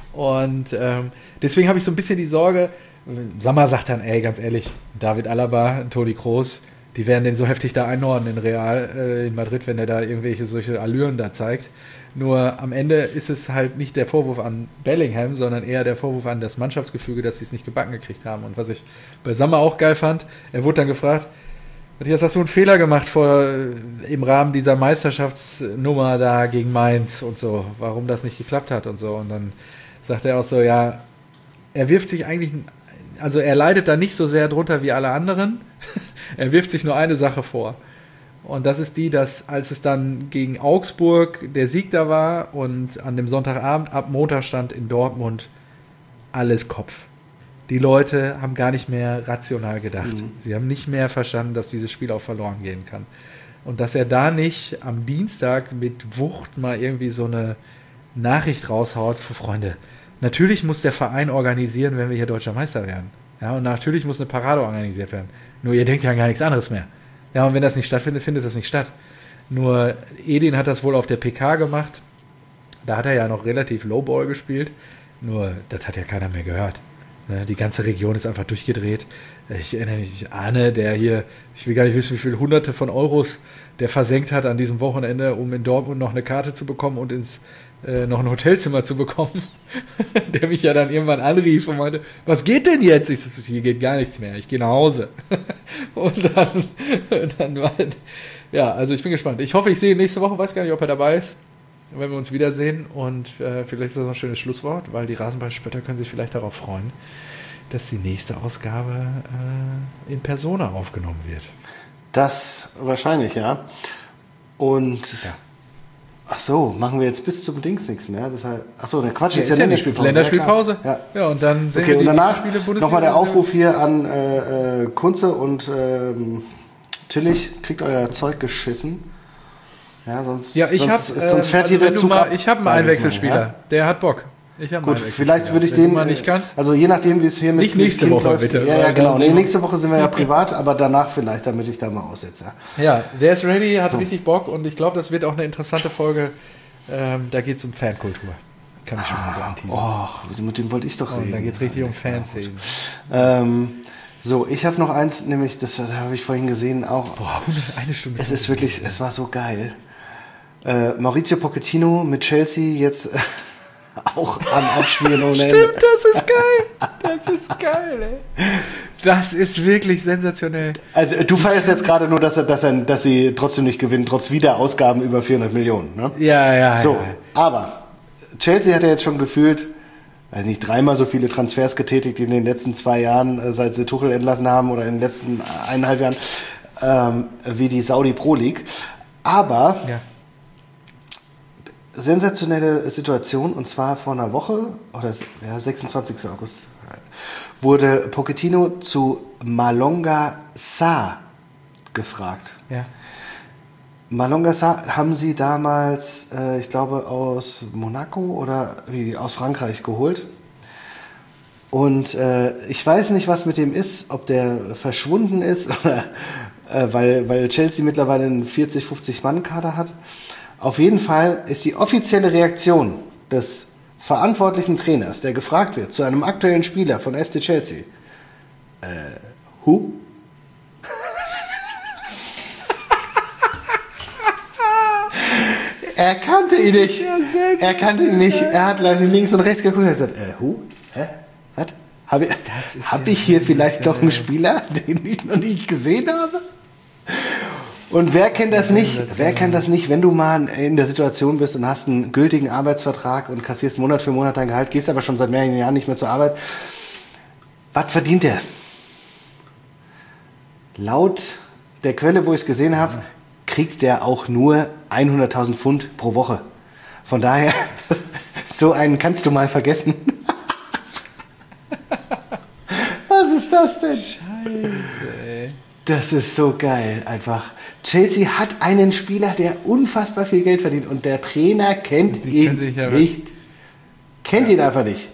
Und ähm, deswegen habe ich so ein bisschen die Sorge, Sammer sagt dann, ey, ganz ehrlich, David Alaba, Toni Kroos, die werden den so heftig da einnorden in Real, äh, in Madrid, wenn der da irgendwelche solche Allüren da zeigt. Nur am Ende ist es halt nicht der Vorwurf an Bellingham, sondern eher der Vorwurf an das Mannschaftsgefüge, dass sie es nicht gebacken gekriegt haben. Und was ich bei Sammer auch geil fand, er wurde dann gefragt, Matthias, hast du einen Fehler gemacht vor, im Rahmen dieser Meisterschaftsnummer da gegen Mainz und so, warum das nicht geklappt hat und so. Und dann sagt er auch so, ja, er wirft sich eigentlich, also er leidet da nicht so sehr drunter wie alle anderen, er wirft sich nur eine Sache vor. Und das ist die, dass als es dann gegen Augsburg der Sieg da war und an dem Sonntagabend ab Montag stand in Dortmund alles Kopf. Die Leute haben gar nicht mehr rational gedacht. Mhm. Sie haben nicht mehr verstanden, dass dieses Spiel auch verloren gehen kann. Und dass er da nicht am Dienstag mit Wucht mal irgendwie so eine Nachricht raushaut für Freunde. Natürlich muss der Verein organisieren, wenn wir hier Deutscher Meister werden. Ja, und natürlich muss eine Parade organisiert werden. Nur ihr denkt ja an gar nichts anderes mehr. Ja, und wenn das nicht stattfindet, findet das nicht statt. Nur Edin hat das wohl auf der P K gemacht. Da hat er ja noch relativ Lowball gespielt. Nur, das hat ja keiner mehr gehört. Ne, die ganze Region ist einfach durchgedreht. Ich erinnere mich, Arne, der hier, ich will gar nicht wissen, wie viele Hunderte von Euros der versenkt hat an diesem Wochenende, um in Dortmund noch eine Karte zu bekommen und ins äh, noch ein Hotelzimmer zu bekommen. Der mich ja dann irgendwann anrief und meinte, was geht denn jetzt? Ich so, hier geht gar nichts mehr, ich gehe nach Hause. Und dann, dann war, ja, also ich bin gespannt. Ich hoffe, ich sehe ihn nächste Woche, weiß gar nicht, ob er dabei ist, wenn wir uns wiedersehen. Und äh, vielleicht ist das noch ein schönes Schlusswort, weil die Rasenballspötter können sich vielleicht darauf freuen, dass die nächste Ausgabe äh, in Persona aufgenommen wird. Das wahrscheinlich, ja. Und ja. Ach so, machen wir jetzt bis zum Dings nichts mehr. Deshalb, ach so, der Quatsch, ja, ist ja Länderspielpause. Länderspielpause. Ja, ja, und dann sehen okay, wir die und danach Spiele Bundesliga. Nochmal der Aufruf hier an äh, äh, Kunze und ähm, Tillich, kriegt euer Zeug geschissen. Ja, sonst, ja, ich sonst, hab, ist, sonst fährt also hier der Zug mal, ab. Ich habe einen Einwechselspieler, ja? Der hat Bock. Ich Gut, vielleicht würde ich den, mal nicht kannst. Also je nachdem, wie es hier mit nicht nächste Kind Woche läuft. bitte. Ja, ja, genau. Nee, nächste Woche sind wir ja privat, aber danach vielleicht, damit ich da mal aussetze. Ja, der ist ready, hat so. richtig Bock und ich glaube, das wird auch eine interessante Folge, Ähm, da geht es um Fankultur. Kann ich schon mal so anteasern. Oh, mit dem wollte ich doch oh, reden. Da geht es richtig um Fanszenen. Ähm, so, ich habe noch eins, nämlich, das habe ich vorhin gesehen, auch. Boah, eine Stunde. Es ist wirklich, es war so geil. Äh, Maurizio Pochettino mit Chelsea jetzt auch am Abspielen ohne Ende. Stimmt, das ist geil. Das ist geil, ey. Das ist wirklich sensationell. Also, du feierst jetzt gerade nur, dass, er, dass, er, dass sie trotzdem nicht gewinnen, trotz Wiederausgaben über vierhundert Millionen. Ne? Ja, ja, so, ja. Aber Chelsea hat ja jetzt schon gefühlt, weiß nicht, dreimal so viele Transfers getätigt in den letzten zwei Jahren, seit sie Tuchel entlassen haben oder in den letzten eineinhalb Jahren, ähm, wie die Saudi Pro League. Aber ja. sensationelle Situation, und zwar vor einer Woche, oder ja, sechsundzwanzigsten August, wurde Pochettino zu Malonga Sarr gefragt. Ja. Malonga Sarr haben sie damals, äh, ich glaube, aus Monaco oder wie, aus Frankreich geholt. Und äh, ich weiß nicht, was mit dem ist, ob der verschwunden ist, oder, äh, weil, weil Chelsea mittlerweile einen vierzig, fünfzig Mann Kader hat. Auf jeden Fall ist die offizielle Reaktion des verantwortlichen Trainers, der gefragt wird, zu einem aktuellen Spieler von S C Chelsea. Äh, who? Er kannte ihn nicht. Er kannte ihn nicht. Er hat leider links und rechts geguckt und hat gesagt, äh, who? Hä? Was? Habe ich, hab ich hier vielleicht doch einen Spieler, den ich noch nicht gesehen habe? Und wer kennt das nicht? Wer kennt das nicht, wenn du mal in der Situation bist und hast einen gültigen Arbeitsvertrag und kassierst Monat für Monat dein Gehalt, gehst aber schon seit mehreren Jahren nicht mehr zur Arbeit. Was verdient der? Laut der Quelle, wo ich es gesehen habe, kriegt der auch nur hunderttausend Pfund pro Woche. Von daher, so einen kannst du mal vergessen. Was ist das denn? Scheiße, ey. Das ist so geil, einfach. Chelsea hat einen Spieler, der unfassbar viel Geld verdient und der Trainer kennt Die ihn ja nicht. Kennt ja. ihn einfach nicht.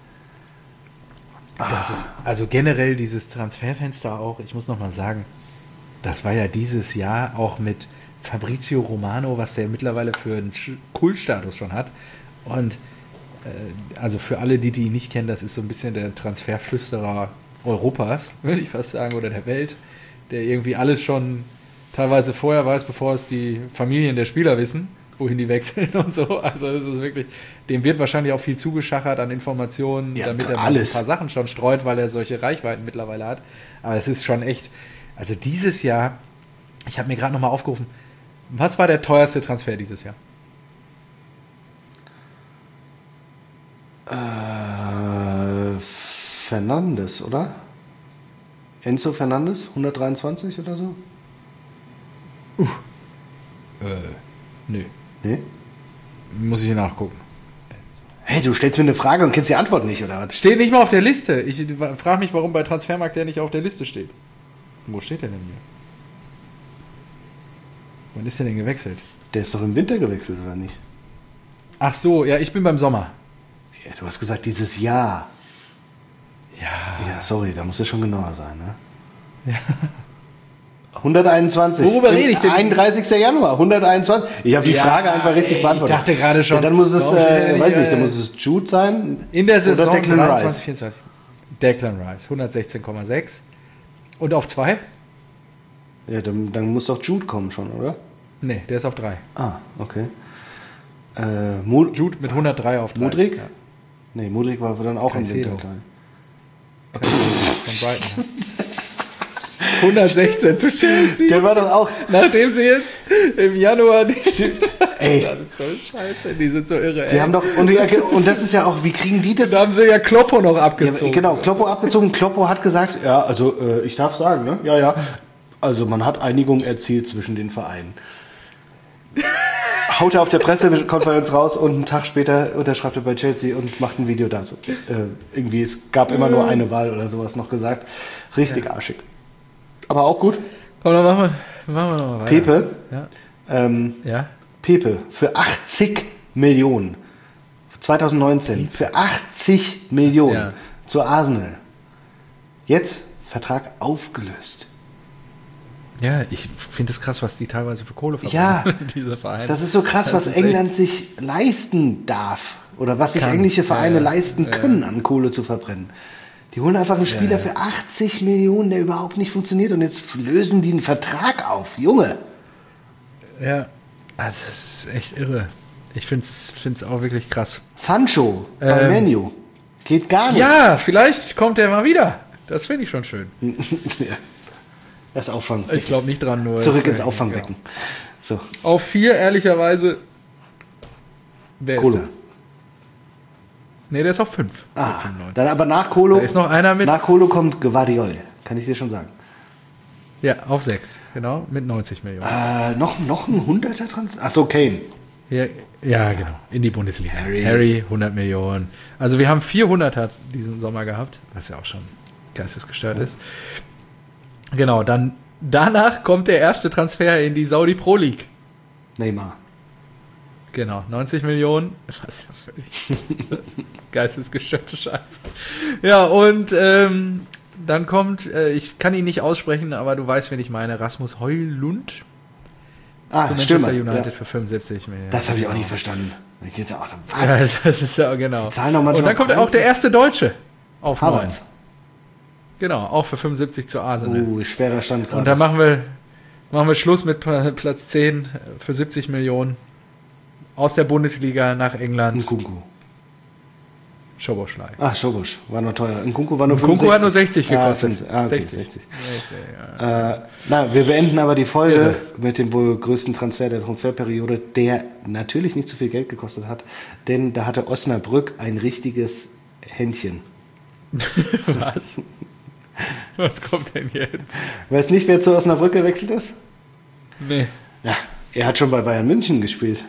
Das ist, also generell dieses Transferfenster auch, ich muss noch mal sagen, das war ja dieses Jahr auch mit Fabrizio Romano, was der mittlerweile für einen Kultstatus schon hat. Und äh, also für alle, die die ihn nicht kennen, das ist so ein bisschen der Transferflüsterer Europas, würde ich fast sagen, oder der Welt, der irgendwie alles schon teilweise vorher weiß, bevor es die Familien der Spieler wissen, wohin die wechseln und so. Also das ist wirklich, dem wird wahrscheinlich auch viel zugeschachert an Informationen, ja, damit er alles. ein paar Sachen schon streut, weil er solche Reichweiten mittlerweile hat. Aber es ist schon echt, also dieses Jahr, ich habe mir gerade nochmal aufgerufen, was war der teuerste Transfer dieses Jahr? Äh, Fernandes, oder? Enzo Fernandes, hundertdreiundzwanzig oder so? Uh. Äh, nö. Nee? Muss ich hier nachgucken. Hey, du stellst mir eine Frage und kennst die Antwort nicht, oder was? Steht nicht mal auf der Liste. Ich frage mich, warum bei Transfermarkt der nicht auf der Liste steht. Wo steht der denn hier? Wann ist der denn gewechselt? Der ist doch im Winter gewechselt, oder nicht? Ach so, ja, ich bin beim Sommer. Ja, du hast gesagt, dieses Jahr. Ja. Ja, sorry, da muss es schon genauer sein, ne? Ja. hunderteinundzwanzig. Worüber rede ich denn? einunddreißigsten Januar, hunderteinundzwanzig. Ich habe die Ja, Frage einfach richtig ey, beantwortet. Ich dachte gerade schon. Ja, dann muss es, äh, äh, weiß ich, äh, dann muss es Jude sein. In der Saison oder Declan dreiundzwanzig, Rice. vierundzwanzig. Declan Rice, hundertsechzehn Komma sechs. Und auf zwei? Ja, dann, dann muss doch Jude kommen schon, oder? Nee, der ist auf drei. Ah, okay. Äh, Mo- Jude mit hundertdrei auf drei. Modric? Ja. Nee, Modric war dann auch im Winter. Caicedo. Von Brighton. hundertsechzehn zu Chelsea. Der war doch auch... Nachdem sie jetzt im Januar... Die Ey. Das ist so scheiße, die sind so irre. Die ey. haben doch... Und, und das ist ja auch, wie kriegen die das... Da haben sie ja Kloppo noch Ja, abgezogen. genau, Kloppo abgezogen. Kloppo hat gesagt, ja, also äh, ich darf sagen, ne? Ja, ja. Also man hat Einigung erzielt zwischen den Vereinen. Haut er auf der Pressekonferenz raus und einen Tag später unterschreibt er bei Chelsea und macht ein Video dazu. Äh, irgendwie, es gab immer nur eine Wahl oder sowas noch gesagt. Richtig ja. arschig. Aber auch gut. Komm, dann machen wir, machen wir noch mal weiter. Pepe. Ja. Ähm, ja. Pepe für achtzig Millionen. zwanzig neunzehn für achtzig Millionen Ja. zu Arsenal. Jetzt Vertrag aufgelöst. Ja, ich finde es krass, was die teilweise für Kohle verbrennen. Ja, diese Vereine. Das ist so krass, was England sich leisten darf. Oder was sich Kann. englische Vereine ja, leisten ja. können, an Kohle zu verbrennen. Die holen einfach einen Spieler ja. für achtzig Millionen, der überhaupt nicht funktioniert. Und jetzt lösen die einen Vertrag auf. Junge. Ja, also das ist echt irre. Ich finde es auch wirklich krass. Sancho ähm, bei Man U. Geht gar nicht. Ja, vielleicht kommt er mal wieder. Das finde ich schon schön. ja. Das Auffangen. Ich glaube nicht dran, nur. Zurück ins Auffangbecken. Ja. So. Auf vier, ehrlicherweise. Wer Kolo. ist da? Nee, der ist auf fünf. Ah, dann aber nach Kolo. Da ist noch einer mit. Nach Kolo kommt Gvardiol. Kann ich dir schon sagen. Ja, auf sechs. Genau, mit neunzig Millionen. Äh, noch, noch ein hunderter Transfer? Achso, Kane. Ja, ja, genau. In die Bundesliga. Harry. Harry, hundert Millionen. Also wir haben vierhunderter diesen Sommer gehabt, was ja auch schon geistesgestört ja. ist. Genau, dann danach kommt der erste Transfer in die Saudi Pro League. Neymar. Genau, neunzig Millionen. Was ja völlig das ist geistesgestörte Scheiße. Ja, und ähm, dann kommt, äh, ich kann ihn nicht aussprechen, aber du weißt, wen ich meine, Rasmus Højlund. Ah, zu Manchester Stürmer, United ja. für fünfundsiebzig Millionen. Das habe ich auch nicht verstanden. Geht's auch so, ja, das ist ja genau. Zahlen noch und dann kommt Preise. auch der erste Deutsche auf neun. Havertz. Genau, auch für fünfundsiebzig zu Arsenal. Uh, schwerer Stand gerade. Und dann machen wir, machen wir Schluss mit Platz zehn für siebzig Millionen aus der Bundesliga nach England. Nkunku. Szoboszlai. Ah, Szobosz war noch teuer. Nkunku war nur Nkunku fünfundsechzig. hat nur sechzig gekostet. Ah, okay, sechzig. sechzig. Ja. Äh, na, wir beenden aber die Folge Irre. mit dem wohl größten Transfer der Transferperiode, der natürlich nicht so viel Geld gekostet hat, denn da hatte Osnabrück ein richtiges Händchen. Was? Was kommt denn jetzt? Weißt nicht, wer zu Osnabrück gewechselt ist? Nee. Ja, er hat schon bei Bayern München gespielt.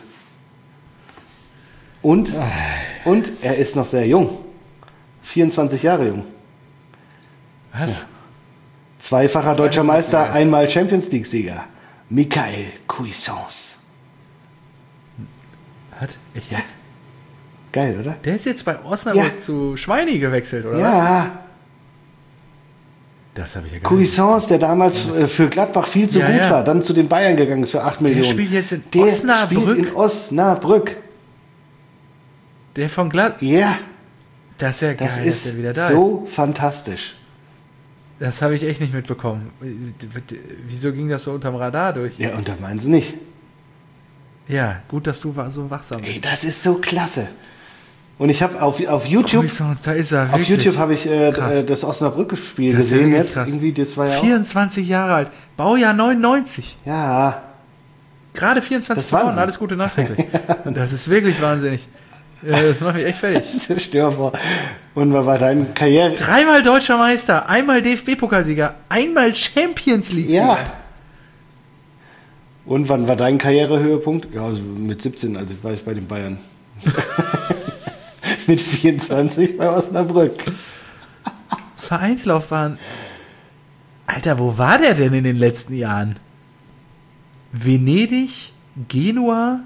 Und, und er ist noch sehr jung. vierundzwanzig Jahre jung. Was? Ja. Zweifacher deutscher Meister, einmal Champions League-Sieger. Michael Cuisance. Hat? Echt jetzt? Geil, oder? Der ist jetzt bei Osnabrück ja. zu Schweini gewechselt, oder? Ja. Das habe ich ja gar nicht. Cuisance, der damals äh, für Gladbach viel zu ja, gut ja. war, dann zu den Bayern gegangen ist für acht Millionen. Der spielt jetzt in der Osnabrück? Spielt in Osnabrück. Der von Gladbach? Ja. Das ist ja geil, das ist dass der wieder da so ist. fantastisch. Das habe ich echt nicht mitbekommen. Wieso ging das so unterm Radar durch? Ja, und da meinen sie nicht. Ja, gut, dass du so wachsam bist. Ey, das ist so klasse. Und ich habe auf, auf YouTube, Cuisance, da ist er, auf YouTube habe ich äh, das Osnabrück-Spiel gesehen jetzt. Krass. Irgendwie, das war ja vierundzwanzig Jahre alt, Baujahr neunundneunzig. Ja. Gerade vierundzwanzig Frauen, alles Gute nachträglich. Und das ist wirklich wahnsinnig. Ja, das macht mich echt fertig. Stör vor. Und was war deine Karriere? Dreimal Deutscher Meister, einmal D F B-Pokalsieger, einmal Champions League-Sieger. Ja. Und wann war dein Karrierehöhepunkt? Ja, also mit siebzehn, also war ich bei den Bayern. Mit vierundzwanzig bei Osnabrück. Vereinslaufbahn. Alter, wo war der denn in den letzten Jahren? Venedig, Genua,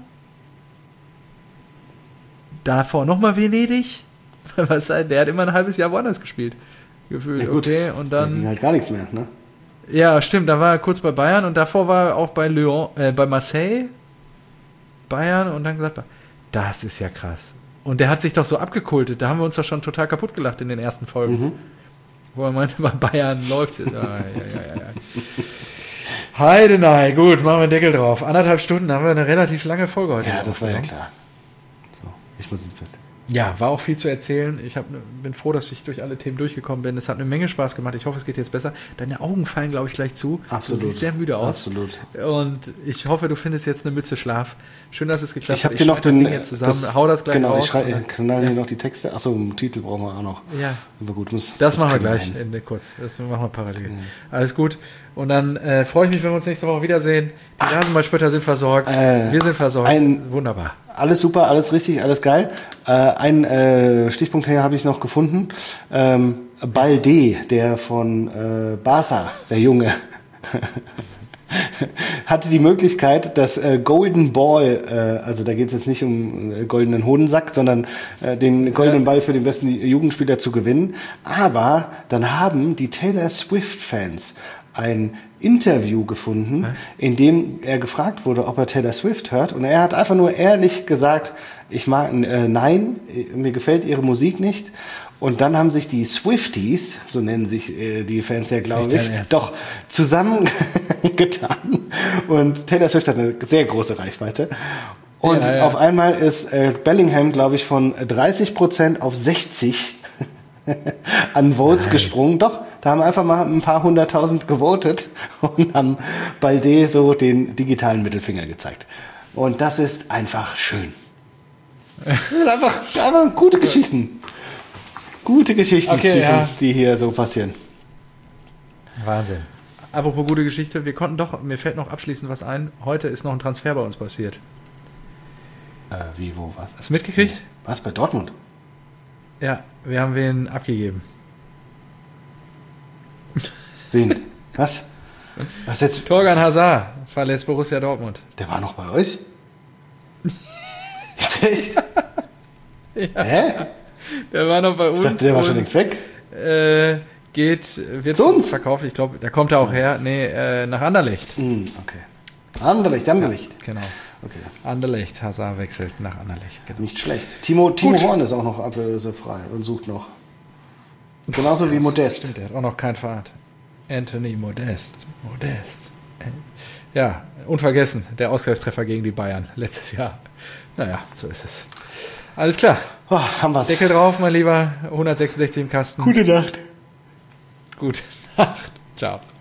davor nochmal Venedig. Was, der hat immer ein halbes Jahr woanders gespielt. Gefühlt. Ja, gut, okay, und dann. Da ging halt gar nichts mehr, ne? Ja, stimmt, da war er kurz bei Bayern und davor war er auch bei Lyon, äh, bei Marseille, Bayern und dann Gladbach. Das ist ja krass. Und der hat sich doch so abgekultet, da haben wir uns doch schon total kaputt gelacht in den ersten Folgen. Mhm. Wo er meinte, bei Bayern läuft es. Ah, ja, ja, ja, ja. Heidenei, gut, machen wir einen Deckel drauf. Anderthalb Stunden haben wir eine relativ lange Folge heute. Ja, das war ja klar. So, ich muss ins Bett. Ja, war auch viel zu erzählen. Ich hab, bin froh, dass ich durch alle Themen durchgekommen bin. Es hat eine Menge Spaß gemacht. Ich hoffe, es geht jetzt besser. Deine Augen fallen, glaube ich, gleich zu. Absolut. Du siehst sehr müde aus. Absolut. Und ich hoffe, du findest jetzt eine Mütze Schlaf. Schön, dass es geklappt ich hat. Ich habe dir noch den, das Ding jetzt zusammen. Das, Hau das gleich genau, raus. Genau, ich knall dir noch die Texte. Achso, einen Titel brauchen wir auch noch. Ja. Aber gut, muss, das, das machen wir gleich in, in, kurz. Das machen wir parallel. Mhm. Alles gut. Und dann äh, freue ich mich, wenn wir uns nächste Woche wiedersehen. Die Rasenballspötter sind versorgt. Äh, wir sind versorgt. Ein, Wunderbar. Alles super, alles richtig, alles geil. Äh, ein äh, Stichpunkt hier habe ich noch gefunden. Ähm, Balde, der von äh, Barca, der Junge, hatte die Möglichkeit, das äh, Golden Ball, äh, also da geht es jetzt nicht um äh, goldenen Hodensack, sondern äh, den goldenen Ball für den besten Jugendspieler zu gewinnen. Aber dann haben die Taylor Swift-Fans ein Interview gefunden, Was? in dem er gefragt wurde, ob er Taylor Swift hört. Und er hat einfach nur ehrlich gesagt, ich mag, äh, nein, mir gefällt ihre Musik nicht. Und dann haben sich die Swifties, so nennen sich äh, die Fans ja, glaube ich, doch zusammengetan. Und Taylor Swift hat eine sehr große Reichweite. Und ja, ja. auf einmal ist äh, Bellingham, glaube ich, von dreißig Prozent auf sechzig an Votes Nein. gesprungen. Doch, da haben einfach mal ein paar hunderttausend gewotet und haben Balde so den digitalen Mittelfinger gezeigt. Und das ist einfach schön. Das ist einfach, einfach gute Geschichten. Gute Geschichten, okay, die, ja. die hier so passieren. Wahnsinn. Apropos gute Geschichte, wir konnten doch, mir fällt noch abschließend was ein. Heute ist noch ein Transfer bei uns passiert. Äh, wie, wo, was? Hast du mitgekriegt? Was, bei Dortmund? Ja, wir haben wen abgegeben. Wen? Was? Was jetzt? Torgan Hazard verlässt Borussia Dortmund. Der war noch bei euch? Jetzt echt? Ja. Hä? Der war noch bei uns. Ich dachte, der war schon längst weg. Äh, geht, wird zu uns verkauft. Ich glaube, der kommt da auch her. Nee, äh, nach Anderlecht. Mm, okay. Anderlecht, Anderlecht. Ja, genau. Okay. Anderlecht, Hazard wechselt nach Anderlecht. Genau. Nicht schlecht. Timo, Timo Horn ist auch noch ablösefrei und sucht noch. Genauso wie Modest. Stimmt, der hat auch noch keinen Fahrt. Anthony Modest. Modest. Ja, unvergessen, der Ausgleichstreffer gegen die Bayern letztes Jahr. Naja, so ist es. Alles klar. Oh, haben wir's. Deckel drauf, mein Lieber. hundertsechsundsechzig im Kasten. Gute Nacht. Gute Nacht. Ciao.